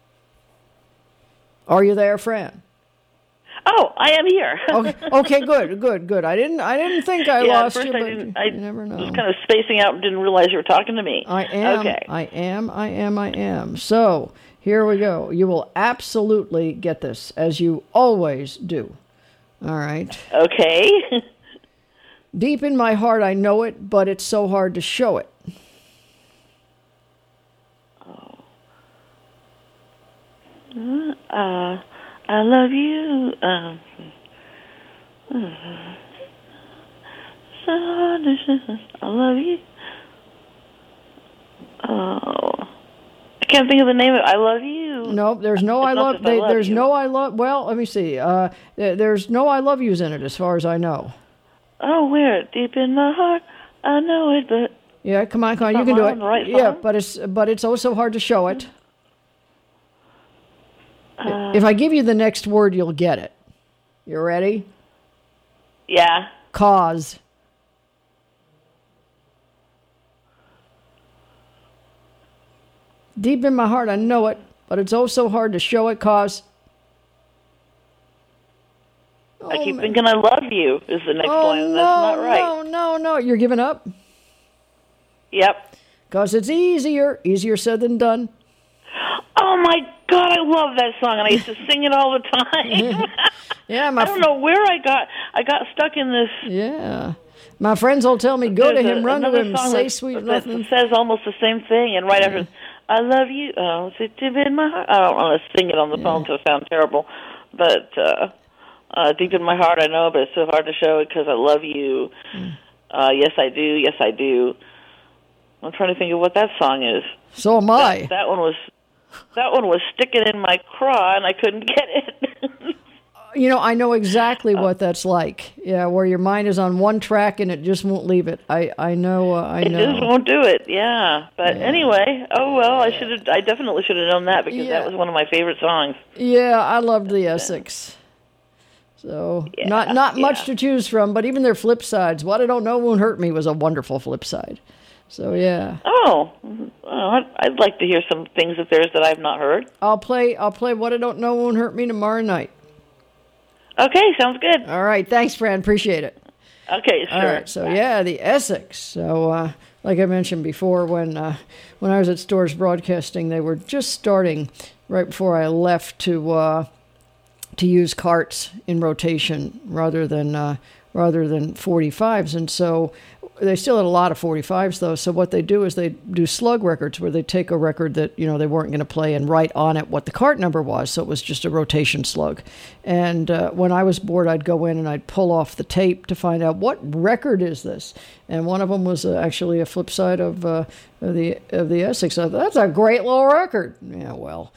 A: Are you there, Fran?
S: Oh, I am here.
A: Okay, good. I didn't think I lost you, but you never know.
S: I was kind of spacing out and didn't realize you were talking to me.
A: I am.
S: Okay.
A: I am. So, here we go. You will absolutely get this, as you always do. All right.
S: Okay.
A: Deep in my heart, I know it, but it's so hard to show it.
S: I love you. So hard to show. I love you. Oh, I can't think of the name of it. I love you.
A: Nope, there's no I love. There's no I love. Well, let me see. There's no I love yous in it, as far as I know.
S: Oh, where? Deep in my heart, I know it, but...
A: Yeah, come on, you can do it.
S: Right,
A: yeah, but it's oh so hard to show it. If I give you the next word, you'll get it. You ready?
S: Yeah.
A: Cause. Deep in my heart, I know it, but it's oh so hard to show it, cause...
S: I keep thinking I love you is the next line, and that's not right.
A: No. You're giving up?
S: Yep.
A: Because it's easier said than done.
S: Oh, my God, I love that song, and I used to sing it all the time.
A: Yeah,
S: I don't know where I got stuck in this.
A: Yeah. My friends will tell me, go to him, run to him, say sweet nothing.
S: It says almost the same thing, and right after, I love you, oh, it's deep in my heart. I don't want to sing it on the phone to sound terrible, but... deep in my heart, I know, but it's so hard to show it because I love you. Yes, I do. Yes, I do. I'm trying to think of what that song is.
A: So am I.
S: That one was sticking in my craw, and I couldn't get it.
A: I know exactly what that's like. Yeah, where your mind is on one track and it just won't leave it. I know.
S: It just won't do it. Yeah. But anyway, oh well. I definitely should have known that because that was one of my favorite songs.
A: Yeah, I loved the Essex. So not much to choose from, but even their flip sides. What I Don't Know Won't Hurt Me was a wonderful flip side. So yeah.
S: Oh, I'd like to hear some things of theirs that I've not heard.
A: I'll play What I Don't Know Won't Hurt Me tomorrow night.
S: Okay, sounds good.
A: All right, thanks, Fran. Appreciate it.
S: Okay, sure.
A: All right, so the Essex. So like I mentioned before, when I was at Storrs Broadcasting, they were just starting right before I left to use carts in rotation rather than 45s, and so they still had a lot of 45s though. So what they do is they do slug records where they take a record that they weren't going to play and write on it what the cart number was. So it was just a rotation slug. And when I was bored, I'd go in and I'd pull off the tape to find out what record is this. And one of them was actually a flip side of the Essex. I thought, that's a great little record. Yeah, well,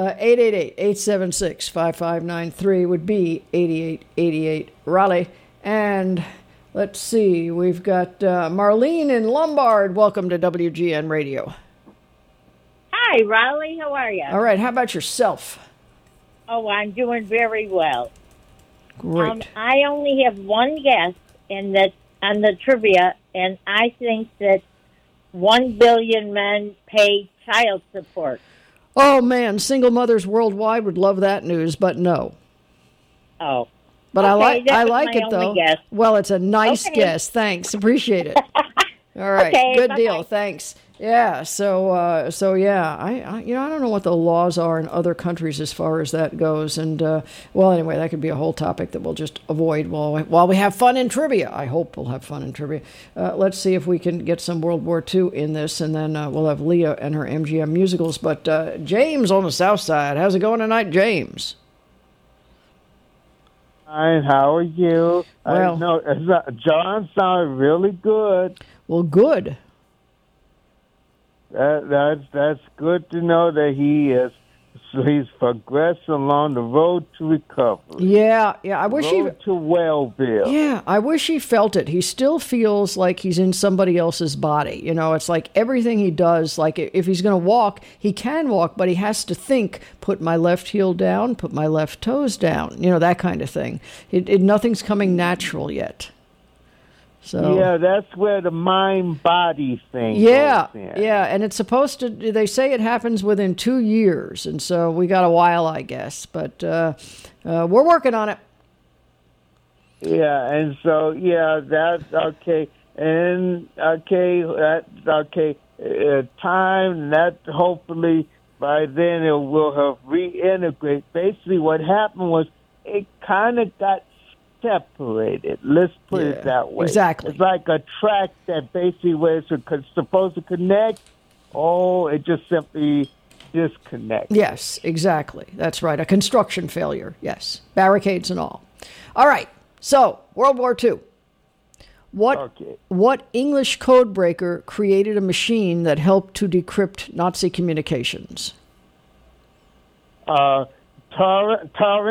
A: 888-876-5593 would be 8888 Raleigh. And let's see, we've got Marlene in Lombard. Welcome to WGN Radio.
T: Hi, Raleigh. How are you?
A: All right. How about yourself?
T: Oh, I'm doing very well.
A: Great.
T: I only have one guess, and that's on the trivia, and I think that 1 billion men pay child support.
A: Oh, man. Single mothers worldwide would love that news, but no.
T: Oh.
A: But
T: okay,
A: I like it, though.
T: Guess.
A: Well, it's a nice guess. Thanks. Appreciate it. All right.
T: Okay,
A: good
T: bye-bye.
A: deal. Thanks. Yeah. So yeah, I don't know what the laws are in other countries as far as that goes. And well, anyway, that could be a whole topic that we'll just avoid while we have fun in trivia. I hope we'll have fun in trivia. Let's see if we can get some World War II in this, and then we'll have Leah and her MGM musicals. But James on the South Side, how's it going tonight, James?
U: Hi, how are you?
A: Well,
U: John sounded really good.
A: Well, good.
U: That's good to know that he's progressing along the road to recovery.
A: Yeah. I wish
U: road to Wellville.
A: Yeah, I wish he felt it. He still feels like he's in somebody else's body. It's like everything he does, like if he's going to walk, he can walk, but he has to think, put my left heel down, put my left toes down, that kind of thing. Nothing's coming natural yet. So
U: yeah, that's where the mind-body thing
A: goes
U: in.
A: Yeah, and it's supposed to, they say it happens within 2 years, and so we got a while, I guess, but we're working on it.
U: Yeah, and so, that's okay. And, that's okay. Time, that hopefully by then it will have reintegrated. Basically what happened was it kind of got separated. Let's put it that way.
A: Exactly.
U: It's like a track that basically was supposed to connect. Oh, it just simply disconnected.
A: Yes, exactly. That's right. A construction failure. Yes. Barricades and all. All right. So, World War II. What English code breaker created a machine that helped to decrypt Nazi communications?
U: Alan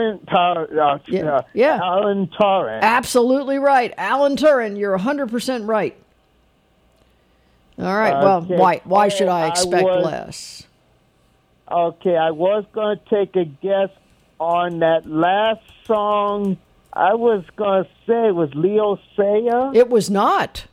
U: Turing.
A: Absolutely right. Alan Turing, you're 100% right. All right, well, why should I expect less?
U: Okay, I was going to take a guess on that last song. I was going to say it was Leo Sayer.
A: It was not.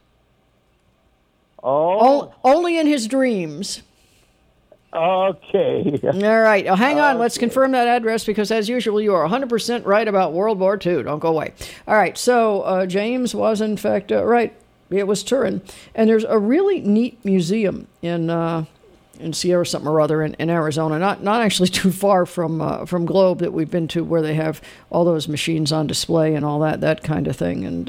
U: Oh.
A: Only in his dreams.
U: Okay.
A: All right. Oh, hang on. Let's confirm that address because, as usual, you are 100% right about World War II. Don't go away. All right. So James was, in fact, right. It was Turin. And there's a really neat museum in Sierra something or other in Arizona, not actually too far from Globe that we've been to, where they have all those machines on display and all that kind of thing. And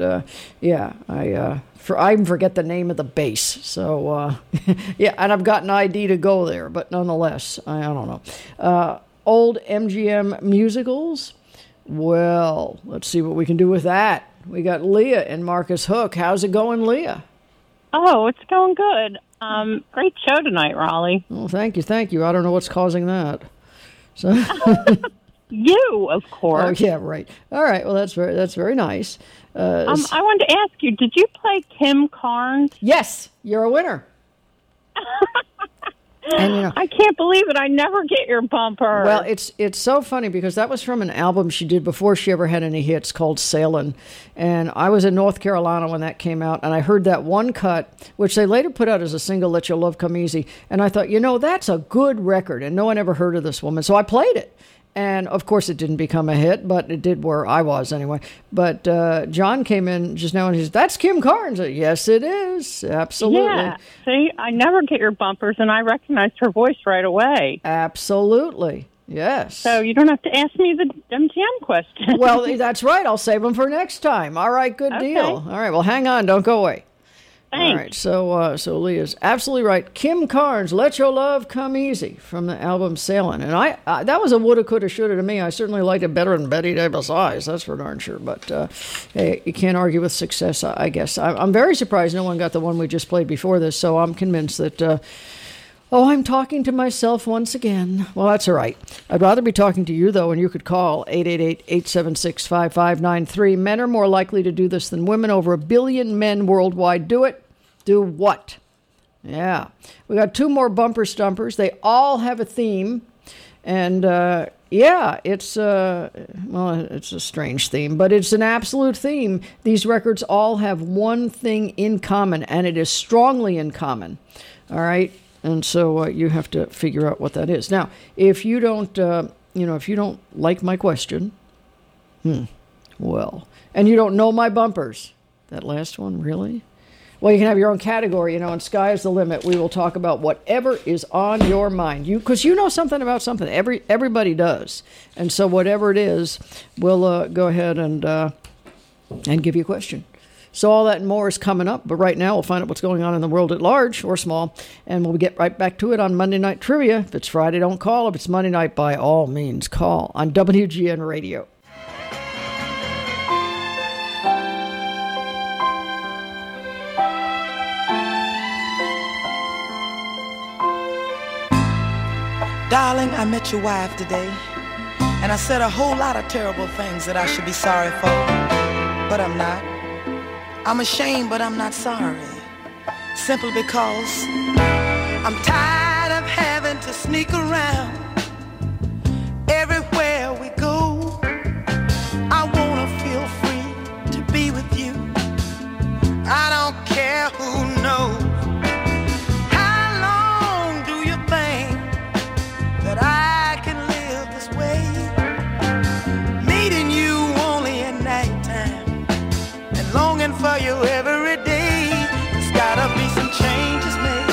A: I even forget the name of the base. So yeah, and I've got an ID to go there, but nonetheless, I don't know. Old MGM musicals. Well, let's see what we can do with that. We got Leah and Marcus Hook. How's it going, Leah?
V: Oh, it's going good.
B: Great show tonight, Raleigh.
A: Oh, thank you. I don't know what's causing that. So
B: you, of course.
A: Oh, yeah, right. All right. Well, that's very nice.
B: I wanted to ask you, did you play Kim Carnes?
A: Yes, you're a winner. And,
B: I can't believe it. I never get your bumper.
A: Well, it's so funny because that was from an album she did before she ever had any hits called Sailin'. And I was in North Carolina when that came out, and I heard that one cut, which they later put out as a single, Let Your Love Come Easy. And I thought, that's a good record, and no one ever heard of this woman. So I played it. And, of course, it didn't become a hit, but it did where I was anyway. But John came in just now and he said, that's Kim Carnes. Yes, it is. Absolutely.
B: Yeah. See, I never get your bumpers, and I recognized her voice right away.
A: Absolutely. Yes.
B: So you don't have to ask me the MTM question.
A: Well, that's right. I'll save them for next time. All right, good deal. All right, well, hang on. Don't go away.
B: Thanks.
A: All right, so Leah's absolutely right. Kim Carnes, Let Your Love Come Easy from the album Sailin'. And I that was a woulda, coulda, shoulda to me. I certainly liked it better than Betty Davis Eyes, that's for darn sure. But hey, you can't argue with success, I guess. I'm very surprised no one got the one we just played before this, so I'm convinced that... I'm talking to myself once again. Well, that's all right. I'd rather be talking to you, though, and you could call 888-876-5593. Men are more likely to do this than women. Over 1 billion men worldwide do it. Do what? Yeah. We got 2 more bumper stumpers. They all have a theme. And, it's a strange theme, but it's an absolute theme. These records all have one thing in common, and it is strongly in common. All right? And so you have to figure out what that is. Now, if you don't, if you don't like my question, and you don't know my bumpers, that last one, really? Well, you can have your own category, and sky is the limit. We will talk about whatever is on your mind. Because you know something about something. Everybody does. And so whatever it is, we'll go ahead and give you a question. So all that and more is coming up, but right now we'll find out what's going on in the world at large or small, and we'll get right back to it on Monday Night Trivia. If it's Friday, don't call. If it's Monday night, by all means, call on WGN Radio.
V: Darling, I met your wife today, and I said a whole lot of terrible things that I should be sorry for, but I'm not. I'm ashamed, but I'm not sorry, simply because I'm tired of having to sneak around everywhere we go. I wanna feel free to be with you. I don't care who knows. How long do you think that I can live this way? Meeting you only at nighttime and longing for you every day. There's gotta be some changes made.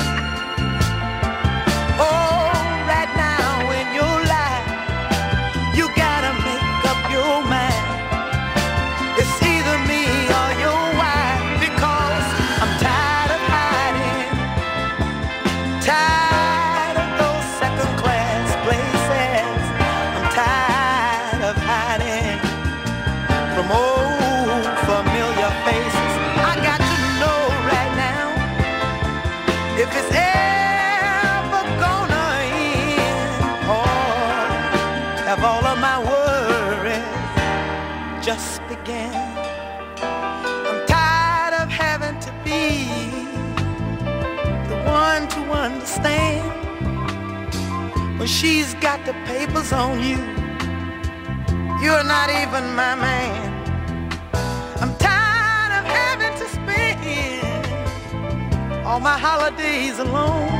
V: Oh, right now in your life, you gotta make up your mind. It's either me or your wife, because I'm tired of hiding, tired of those second-class places. I'm tired of hiding from old familiar faces. I got to know right now if it's ever gonna end, or have all of my worries just began. I'm tired of having to be the one to understand when she's got the papers on you. You're not even my man. I'm tired of having to spend all my holidays alone.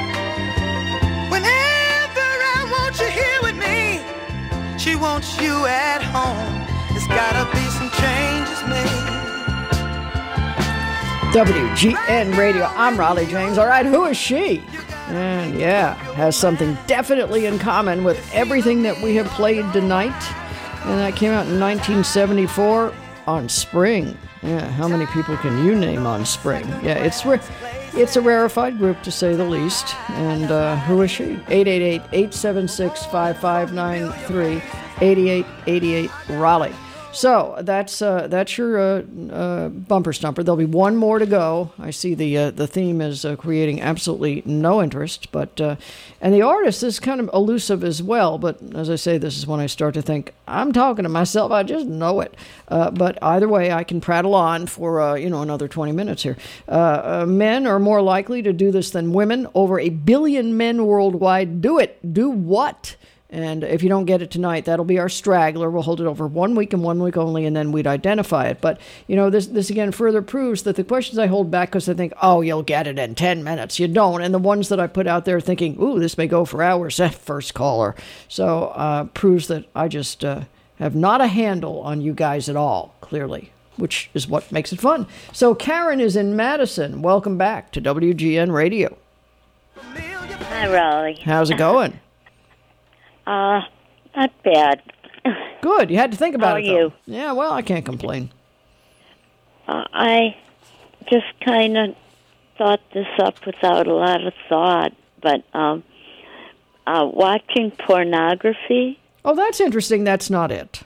V: Whenever I want you here with me, she wants you at home. There's gotta be some changes made.
A: WGN Radio. I'm Raleigh James. All right, who is she? And has something definitely in common with everything that we have played tonight. And that came out in 1974 on Spring. Yeah, how many people can you name on Spring? Yeah, it's a rarefied group, to say the least. And who is she? 888-876-5593, 8888 Raleigh. So that's your bumper stumper. There'll be one more to go. I see the theme is creating absolutely no interest, but and the artist is kind of elusive as well. But as I say, this is when I start to think I'm talking to myself. I just know it. But either way, I can prattle on for another 20 minutes here. Men are more likely to do this than women. Over 1 billion men worldwide do it. Do what? And if you don't get it tonight, that'll be our straggler. We'll hold it over 1 week and 1 week only, and then we'd identify it. But, this again further proves that the questions I hold back because I think, oh, you'll get it in 10 minutes. You don't. And the ones that I put out there thinking, ooh, this may go for hours, first caller. So proves that I just have not a handle on you guys at all, clearly, which is what makes it fun. So Karen is in Madison. Welcome back to WGN Radio.
C: Hi, Raleigh.
A: How's it going?
C: Not bad.
A: Good. You had to think about it, though.
C: How are you?
A: Yeah, well, I can't complain.
C: I just kind of thought this up without a lot of thought, but watching pornography.
A: Oh, that's interesting. That's not it.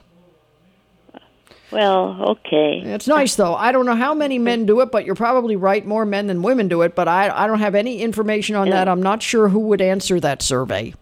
C: Well, okay.
A: It's nice, though. I don't know how many men do it, but you're probably right. More men than women do it, but I don't have any information on that. I'm not sure who would answer that survey.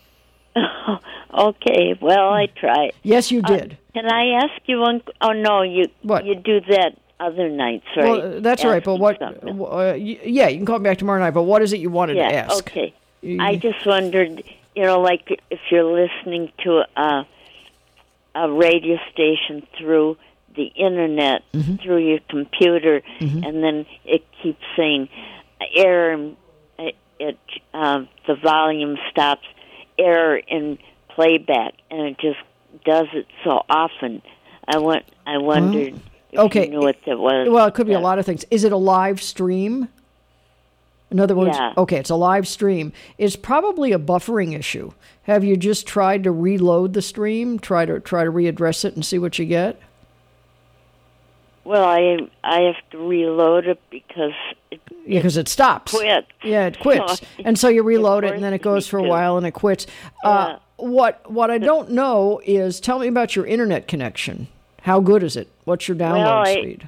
C: Okay, well, I tried.
A: Yes, you did.
C: Can I ask you one? Oh, no, you do that other nights, right?
A: Well, that's right, but what... yeah, you can call me back tomorrow night, but what is it you wanted to ask?
C: Okay. I just wondered, like if you're listening to a radio station through the Internet, through your computer, and then it keeps saying error, the volume stops, error in playback, and it just does it so often. I wondered if you knew what that was.
A: Well, it could be a lot of things. Is it a live stream? In other words, okay, it's a live stream. It's probably a buffering issue. Have you just tried to reload the stream, try to readdress it and see what you get?
C: Well, I have to reload it because
A: it stops.
C: Quits.
A: Yeah, it quits. And so you reload it, and then it goes for a while, and it quits. What I don't know is, tell me about your internet connection. How good is it? What's your download speed?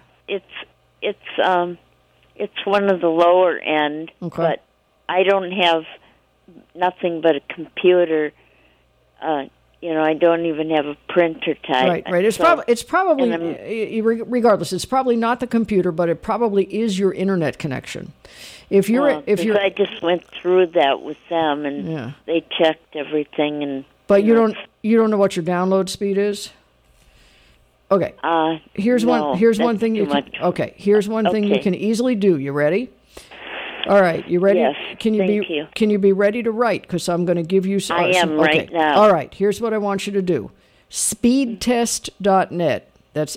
C: It's one of the lower end, but I don't have nothing but a computer. I don't even have a printer type.
A: Right. It's probably regardless. It's probably not the computer, but it probably is your internet connection. If I
C: just went through that with them, and they checked everything,
A: but you don't know what your download speed is. Okay. Here's one thing you can easily do. You ready? All right, you ready?
C: Yes.
A: Can you be ready to write? Because I'm going to give you some.
C: I am right now.
A: All right. Here's what I want you to do. Speedtest.net. That's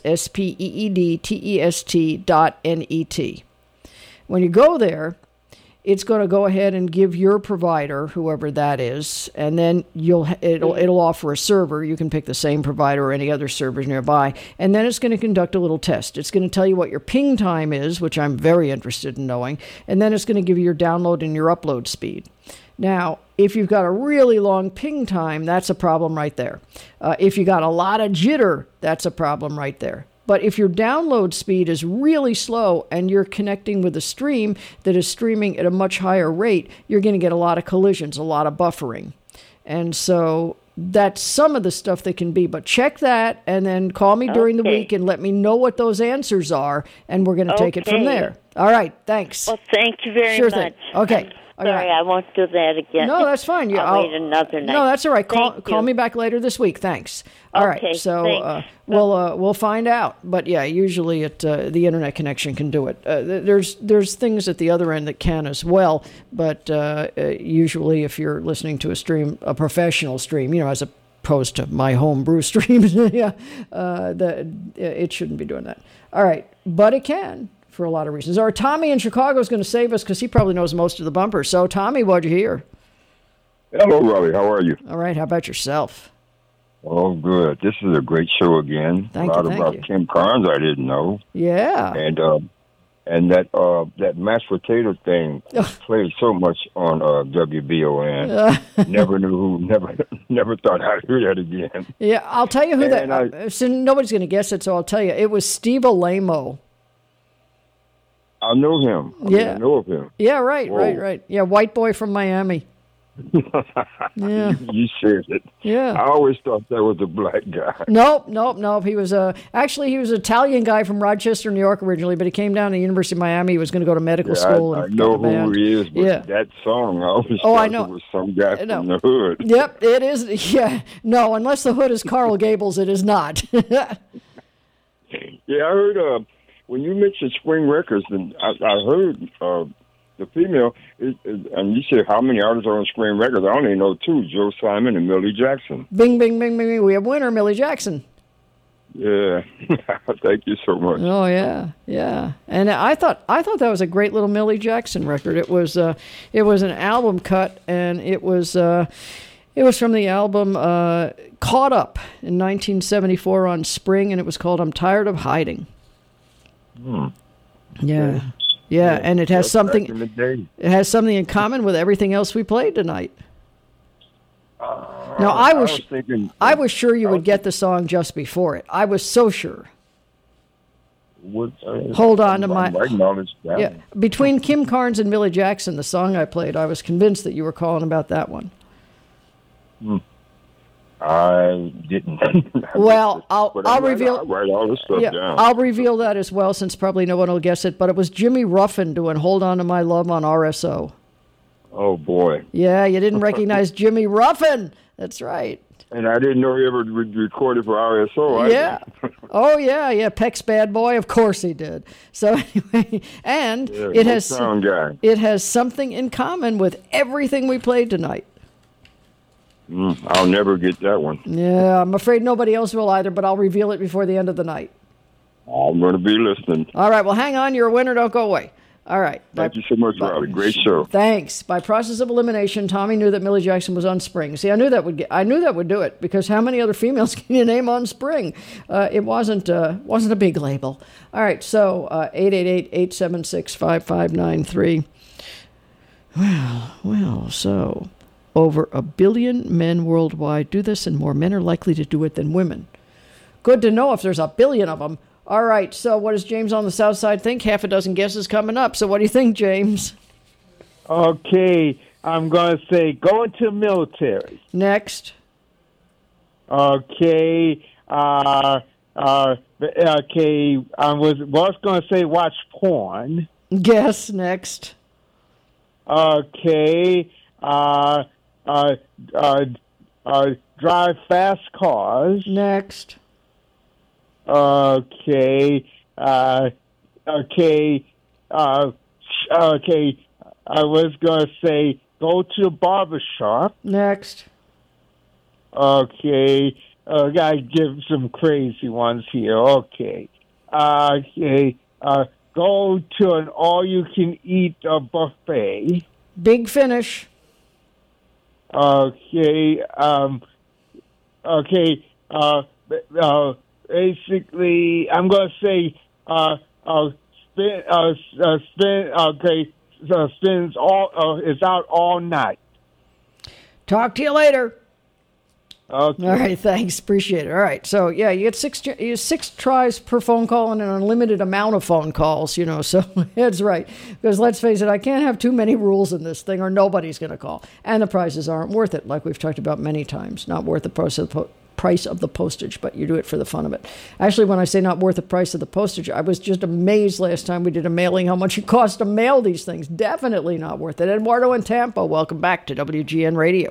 A: SPEEDTEST.net. When you go there, it's going to go ahead and give your provider, whoever that is, and then it'll offer a server. You can pick the same provider or any other servers nearby, and then it's going to conduct a little test. It's going to tell you what your ping time is, which I'm very interested in knowing, and then it's going to give you your download and your upload speed. Now, if you've got a really long ping time, that's a problem right there. If you got a lot of jitter, that's a problem right there. But if your download speed is really slow and you're connecting with a stream that is streaming at a much higher rate, you're going to get a lot of collisions, a lot of buffering. And so that's some of the stuff that can be. But check that and then call me during the week and let me know what those answers are, and we're going to take it from there. All right, thanks.
C: Well, thank you very much.
A: Thing. Okay.
C: Sorry, I won't do that again.
A: No, that's fine.
C: I'll wait another night.
A: No, that's all right. Call me back later this week. Thanks. All right. So we'll find out. But yeah, usually the internet connection can do it. There's things at the other end that can as well. But usually, if you're listening to a professional stream, as opposed to my homebrew streams, it shouldn't be doing that. All right, but it can. For a lot of reasons. Our Tommy in Chicago is going to save us because he probably knows most of the bumpers. So, Tommy, what'd you hear?
E: Hello, Robbie. How are you?
A: All right. How about yourself?
E: Oh, good. This is a great show again.
A: Thank
E: a lot
A: you.
E: about Kim Carnes I didn't know.
A: Yeah.
E: And And that mashed potato thing played so much on WBON. Never thought I'd hear that again.
A: Yeah, I'll tell you who so nobody's going to guess it, so I'll tell you. It was Steve Alamo.
E: I know him. I know of him.
A: Yeah, right. Yeah, white boy from Miami. Yeah.
E: You said it.
A: Yeah.
E: I always thought that was a black guy.
A: Nope. He was actually he was an Italian guy from Rochester, New York originally, but he came down to the University of Miami. He was going to go to medical school.
E: I know who he is, but that song, I always thought it was some guy from the hood.
A: Yep, it is. Yeah. No, unless the hood is Carl Gables, it is not.
E: Yeah, I heard when you mentioned Spring Records, and I heard the female, and you said how many artists are on Spring Records? I only know two, Joe Simon and Millie Jackson.
A: Bing, bing, bing, bing, bing. We have winner, Millie Jackson.
E: Yeah. Thank you so much.
A: Oh, yeah. And I thought that was a great little Millie Jackson record. It was an album cut, and it was from the album Caught Up in 1974 on Spring, and it was called I'm Tired of Hiding. Yeah. Yeah, and it has something. It has something in common with everything else we played tonight. Now, I was sure you would get the song just before it. I was so sure. Hold on to my
E: knowledge.
A: Yeah, between Kim Carnes and Millie Jackson, the song I played, I was convinced that you were calling about that one.
E: I didn't.
A: Well, I'll reveal.
E: I write all this stuff down.
A: I'll reveal that as well, since probably no one will guess it. But it was Jimmy Ruffin doing "Hold On to My Love" on RSO.
E: Oh boy!
A: Yeah, you didn't recognize Jimmy Ruffin. That's right.
E: And I didn't know he ever recorded for RSO.
A: Yeah. Oh yeah. Peck's Bad Boy. Of course he did. So anyway, and it has something in common with everything we played tonight.
E: I'll never get that one.
A: Yeah, I'm afraid nobody else will either, but I'll reveal it before the end of the night.
E: I'm going to be listening.
A: All right, well, hang on. You're a winner. Don't go away. All right.
E: Thank you so much, Robbie. Great show.
A: Thanks. By process of elimination, Tommy knew that Millie Jackson was on Spring. See, I knew that would do it, because how many other females can you name on Spring? It wasn't a big label. All right, so 888-876-5593. Well, so over 1 billion men worldwide do this, and more men are likely to do it than women. Good to know if there's 1 billion of them. All right, so what does James on the South Side think? Half a dozen guesses coming up. So what do you think, James?
U: Okay, I'm going to say go into military.
A: Next.
U: Okay, okay, I was going to say watch porn.
A: Guess next.
U: Okay, drive fast cars.
A: Next.
U: Okay, okay, I was going to say go to the barber shop.
A: Next.
U: Okay, I got to give some crazy ones here. Okay, okay, go to an all-you-can-eat buffet.
A: Big Finish.
U: Okay, okay, basically, I'm going to say, spins all, is out all night.
A: Talk to you later.
U: Okay.
A: All right, thanks. Appreciate it. All right, so yeah, you get six tries per phone call and an unlimited amount of phone calls, so that's right. Because let's face it, I can't have too many rules in this thing or nobody's going to call. And the prices aren't worth it, like we've talked about many times. Not worth the price of the postage, but you do it for the fun of it. Actually, when I say not worth the price of the postage, I was just amazed last time we did a mailing how much it costs to mail these things. Definitely not worth it. Eduardo in Tampa, welcome back to WGN Radio.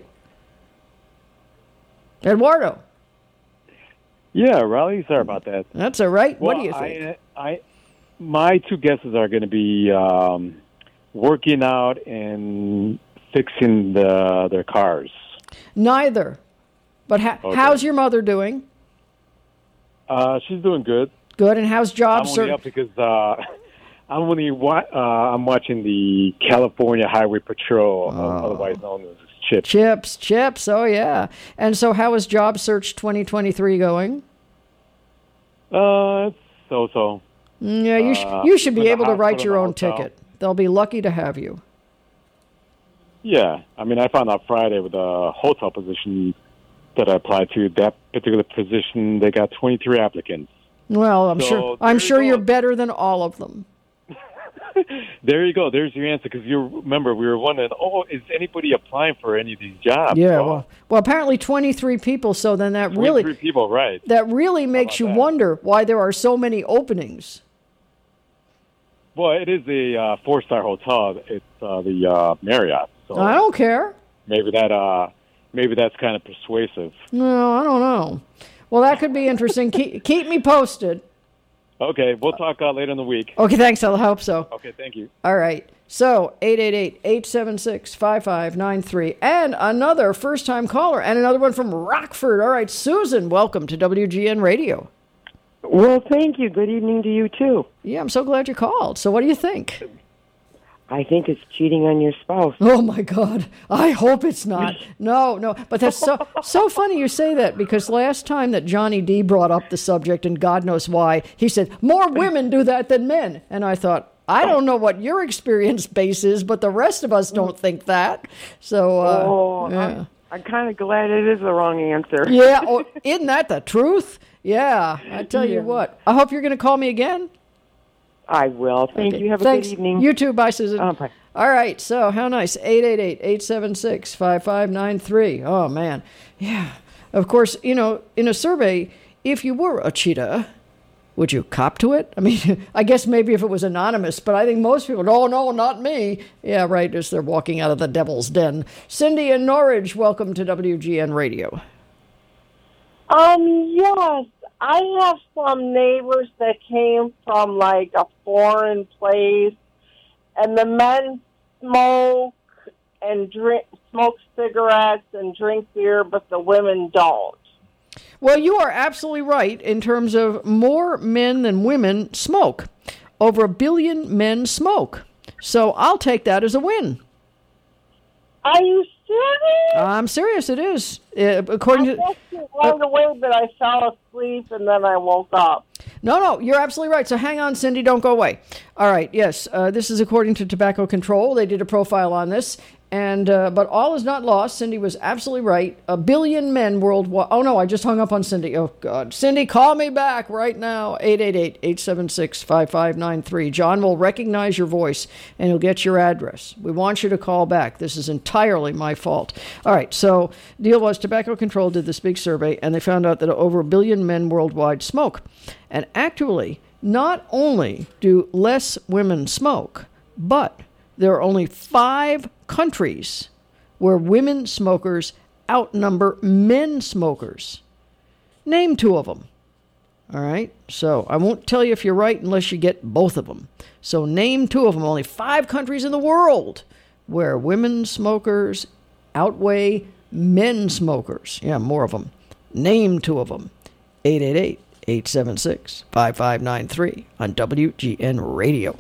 A: Eduardo.
F: Yeah, Raleigh, sorry about that.
A: That's all right.
F: Well,
A: what do you think?
F: My two guesses are going to be working out and fixing their cars.
A: Neither. But how's your mother doing?
F: She's doing good.
A: Good, and how's job search?
F: I'm only up because I'm watching the California Highway Patrol, otherwise known as CHIPS.
A: CHIPS, oh yeah. And so how is job search 2023 going?
F: So.
A: Yeah, you should be able to write your own
F: hotel.
A: ticket. They'll be lucky to have you.
F: Yeah, I mean, I found out Friday with a hotel position that I applied to. That particular position, they got 23 applicants.
A: Well, I'm sure you're
F: go.
A: better than all of them.
F: There you go. There's your answer. Because you remember, we were wondering, is anybody applying for any of these jobs?
A: Yeah, well, apparently 23 people. So then that
F: 23 people, right?
A: That really makes you wonder why there are so many openings.
F: Well, it is a 4-star hotel. It's the Marriott. So
A: I don't care.
F: Maybe that's kind of persuasive.
A: No, I don't know. Well, that could be interesting. Keep me posted.
F: Okay, we'll talk later in the week.
A: Okay, thanks. I hope so.
F: Okay, thank you.
A: All right. So, 888-876-5593. And another first-time caller, and another one from Rockford. All right, Susan, welcome to WGN Radio.
G: Well, thank you. Good evening to you, too.
A: Yeah, I'm so glad you called. So what do you think?
G: I think it's cheating on your spouse.
A: Oh, my God. I hope it's not. No. But that's so funny you say that, because last time that Johnny D brought up the subject, and God knows why, he said, more women do that than men. And I thought, I don't know what your experience base is, but the rest of us don't think that. So, yeah.
G: I'm kind of glad it is the wrong answer.
A: Yeah. Oh, isn't that the truth? Yeah. I tell you what. I hope you're going to call me again.
G: I will. Thank you. Have a
A: Thanks.
G: good evening.
A: You too. Bye, Susan.
G: Bye.
A: All right. So, how nice. 888-876-5593. Oh, man. Yeah. Of course, in a survey, if you were a cheetah, would you cop to it? I mean, I guess maybe if it was anonymous, but I think most people, no, not me. Yeah, right, as they're walking out of the devil's den. Cindy in Norwich, welcome to WGN Radio.
I: Yes. I have some neighbors that came from like a foreign place, and the men smoke cigarettes and drink beer, but the women don't.
A: Well, you are absolutely right in terms of more men than women smoke. Over 1 billion men smoke. So I'll take that as a win.
I: Are you serious?
A: I'm serious, it is. According to
I: along the way, but I fell asleep and then I woke up.
A: No, you're absolutely right. So hang on, Cindy, don't go away. All right, yes, this is according to Tobacco Control. They did a profile on this, and but all is not lost. Cindy was absolutely right. 1 billion men worldwide. Oh, no, I just hung up on Cindy. Oh, God. Cindy, call me back right now. 888-876-5593. John will recognize your voice, and he'll get your address. We want you to call back. This is entirely my fault. All right, so deal was Tobacco Control did this big survey, and they found out that over 1 billion men worldwide smoke. And actually, not only do less women smoke, but there are only 5 countries where women smokers outnumber men smokers. Name 2 of them. All right? So I won't tell you if you're right unless you get both of them. So name 2 of them. Only 5 countries in the world where women smokers outweigh men smokers. Yeah, more of them. Name 2 of them. 888-876-5593 on WGN Radio.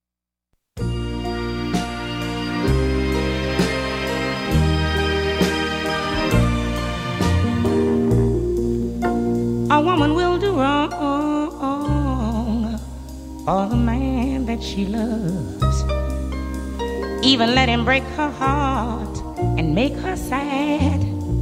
D: A woman will do wrong for the man that she loves, even let him break her heart and make her sad.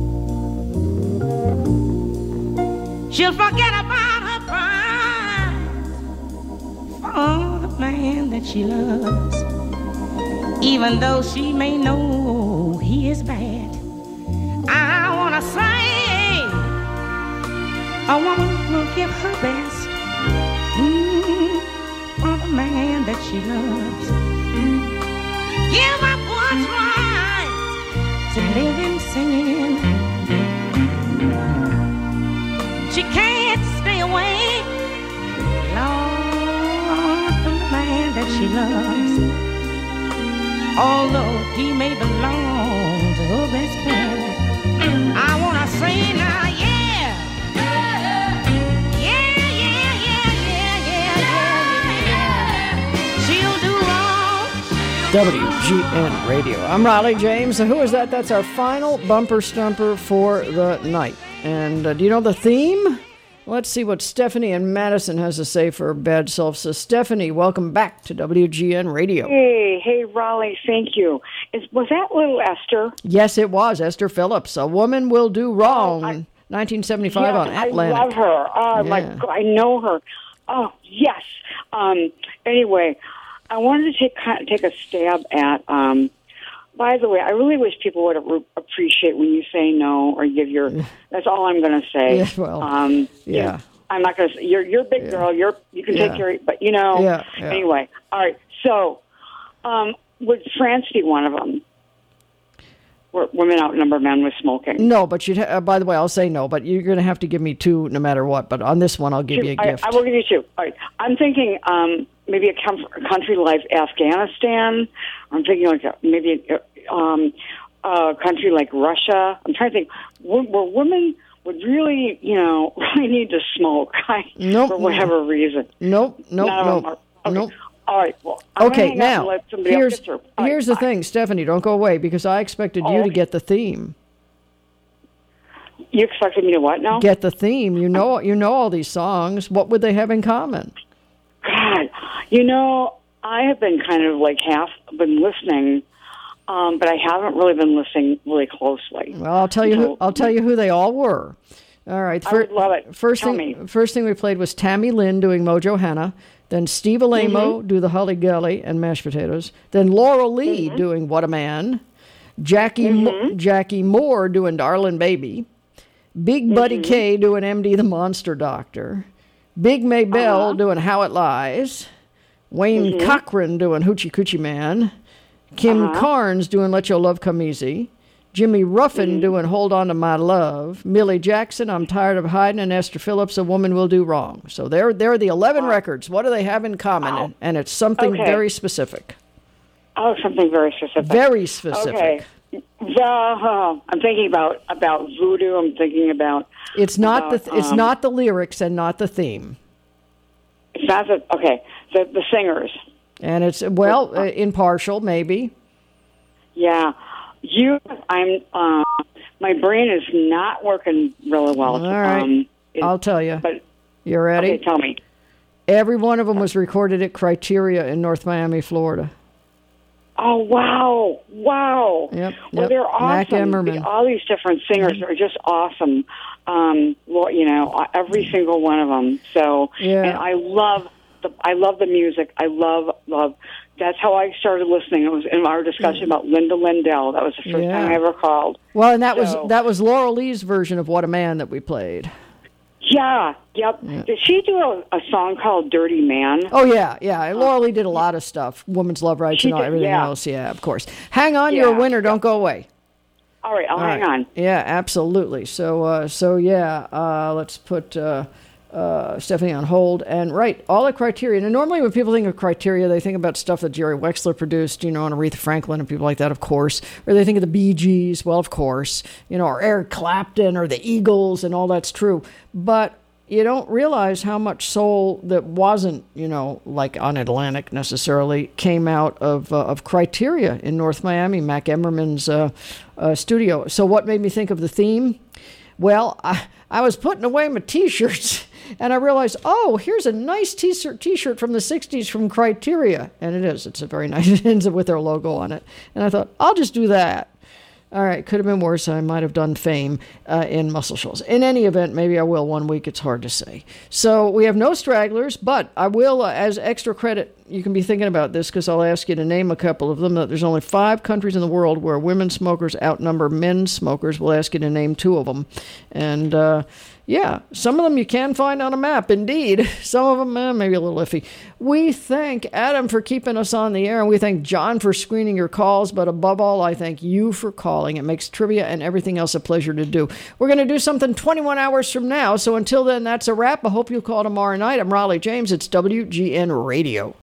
D: She'll forget about her pride for the man that she loves, even though she may know he is bad. I wanna say a woman will give her best for the man that she loves. Give up what's right to live in sin. She can't stay away long from the man that she loves, although he may belong to her best friend. I wanna say now, yeah.
A: WGN Radio. I'm Riley James. And who is that? That's our final bumper stumper for the night. And do you know the theme? Let's see what Stephanie in Madison has to say for bad self. So, Stephanie, welcome back to WGN Radio.
J: Hey, Raleigh, thank you. Was that Little Esther?
A: Yes, it was. Esther Phillips, A Woman Will Do Wrong, 1975 on Atlantic.
J: I love her. Oh, my God, I know her. Oh, yes. Anyway, I wanted to take a stab at... by the way, I really wish people would appreciate when you say no or give your... That's all I'm going to say.
A: Yeah, well,
J: yeah. I'm not going to say... You're a big girl. You can take care of... But, Anyway. All right. So, would France be one of them? Where women outnumber men with smoking?
A: No, but you'd... by the way, I'll say no, but you're going to have to give me 2 no matter what. But on this one, I'll give you a gift.
J: I will give you 2. All right. I'm thinking... maybe a country like Afghanistan. I'm thinking like maybe a country like Russia. I'm trying to think where women would really, really need to smoke for whatever reason.
A: Nope.
J: Okay.
A: Nope.
J: All right. Well, I'm
A: okay.
J: gonna hang up and
A: Now,
J: let somebody else get through.
A: here's the thing, Stephanie. Don't go away because I expected you to get the theme.
J: You expected me to what now?
A: Get the theme. You know all these songs. What would they have in common?
J: God, I have been kind of like been listening, but I haven't really been listening really closely.
A: Well, I'll tell you who they all were. All right.
J: I would love it.
A: First thing we played was Tammy Lynn doing Mojo Hannah. Then Steve Alamo do the Hully Gully and Mashed Potatoes. Then Laurel Lee doing What a Man. Jackie Moore doing Darlin' Baby. Big Buddy K doing MD the Monster Doctor. Big Maybelle doing How It Lies. Wayne Cochran doing Hoochie Coochie Man. Kim Carnes doing Let Your Love Come Easy. Jimmy Ruffin doing Hold On to My Love. Millie Jackson, I'm Tired of Hiding. And Esther Phillips, A Woman Will Do Wrong. So they're the 11 recorts. What do they have in common? And it's something very specific.
J: Oh, something very specific.
A: Very specific.
J: Okay. I'm thinking about voodoo. I'm thinking about...
A: It's not the lyrics and not the theme.
J: It's not the singers.
A: And it's impartial maybe.
J: Yeah, my brain is not working really well.
A: All right, I'll tell you.
J: But
A: you ready?
J: Okay, tell me.
A: Every one of them was recorded at Criteria in North Miami, Florida.
J: Oh, wow.
A: Yep.
J: Well, they're awesome.
A: Mac Emmerman.
J: All these different singers are just awesome. Every single one of them. So, and I love the music. I love. That's how I started listening. It was in our discussion about Linda Lindell. That was the first time I ever called.
A: Well, and that was Laurel Lee's version of What a Man that we played.
J: Yeah, yep. Yeah. Did she do a song called Dirty Man?
A: Oh, yeah. Laurel Lee did a lot of stuff. Women's Love Rights and everything else. Yeah, of course. Hang on, you're a winner. Don't go away.
J: All right, I'll hang on.
A: Yeah, absolutely. So let's put Stephanie on hold. And all the Criteria. And normally when people think of Criteria, they think about stuff that Jerry Wexler produced, and Aretha Franklin and people like that, of course. Or they think of the Bee Gees, well, of course. Or Eric Clapton or the Eagles, and all that's true. But you don't realize how much soul that wasn't, like on Atlantic necessarily, came out of Criteria in North Miami, Mac Emmerman's studio. So what made me think of the theme? Well, I was putting away my T-shirts, and I realized, here's a nice T-shirt from the 60s from Criteria. And it is. It's a very nice, it ends up with their logo on it. And I thought, I'll just do that. All right, could have been worse. I might have done Fame in Muscle Shoals. In any event, maybe I will one week. It's hard to say. So we have no stragglers, but I will, as extra credit, you can be thinking about this because I'll ask you to name a couple of them. There's only 5 countries in the world where women smokers outnumber men smokers. We'll ask you to name 2 of them. And, some of them you can find on a map, indeed. Some of them, maybe a little iffy. We thank Adam for keeping us on the air, and we thank John for screening your calls, but above all, I thank you for calling. It makes trivia and everything else a pleasure to do. We're going to do something 21 hours from now, so until then, that's a wrap. I hope you'll call tomorrow night. I'm Raleigh James. It's WGN Radio.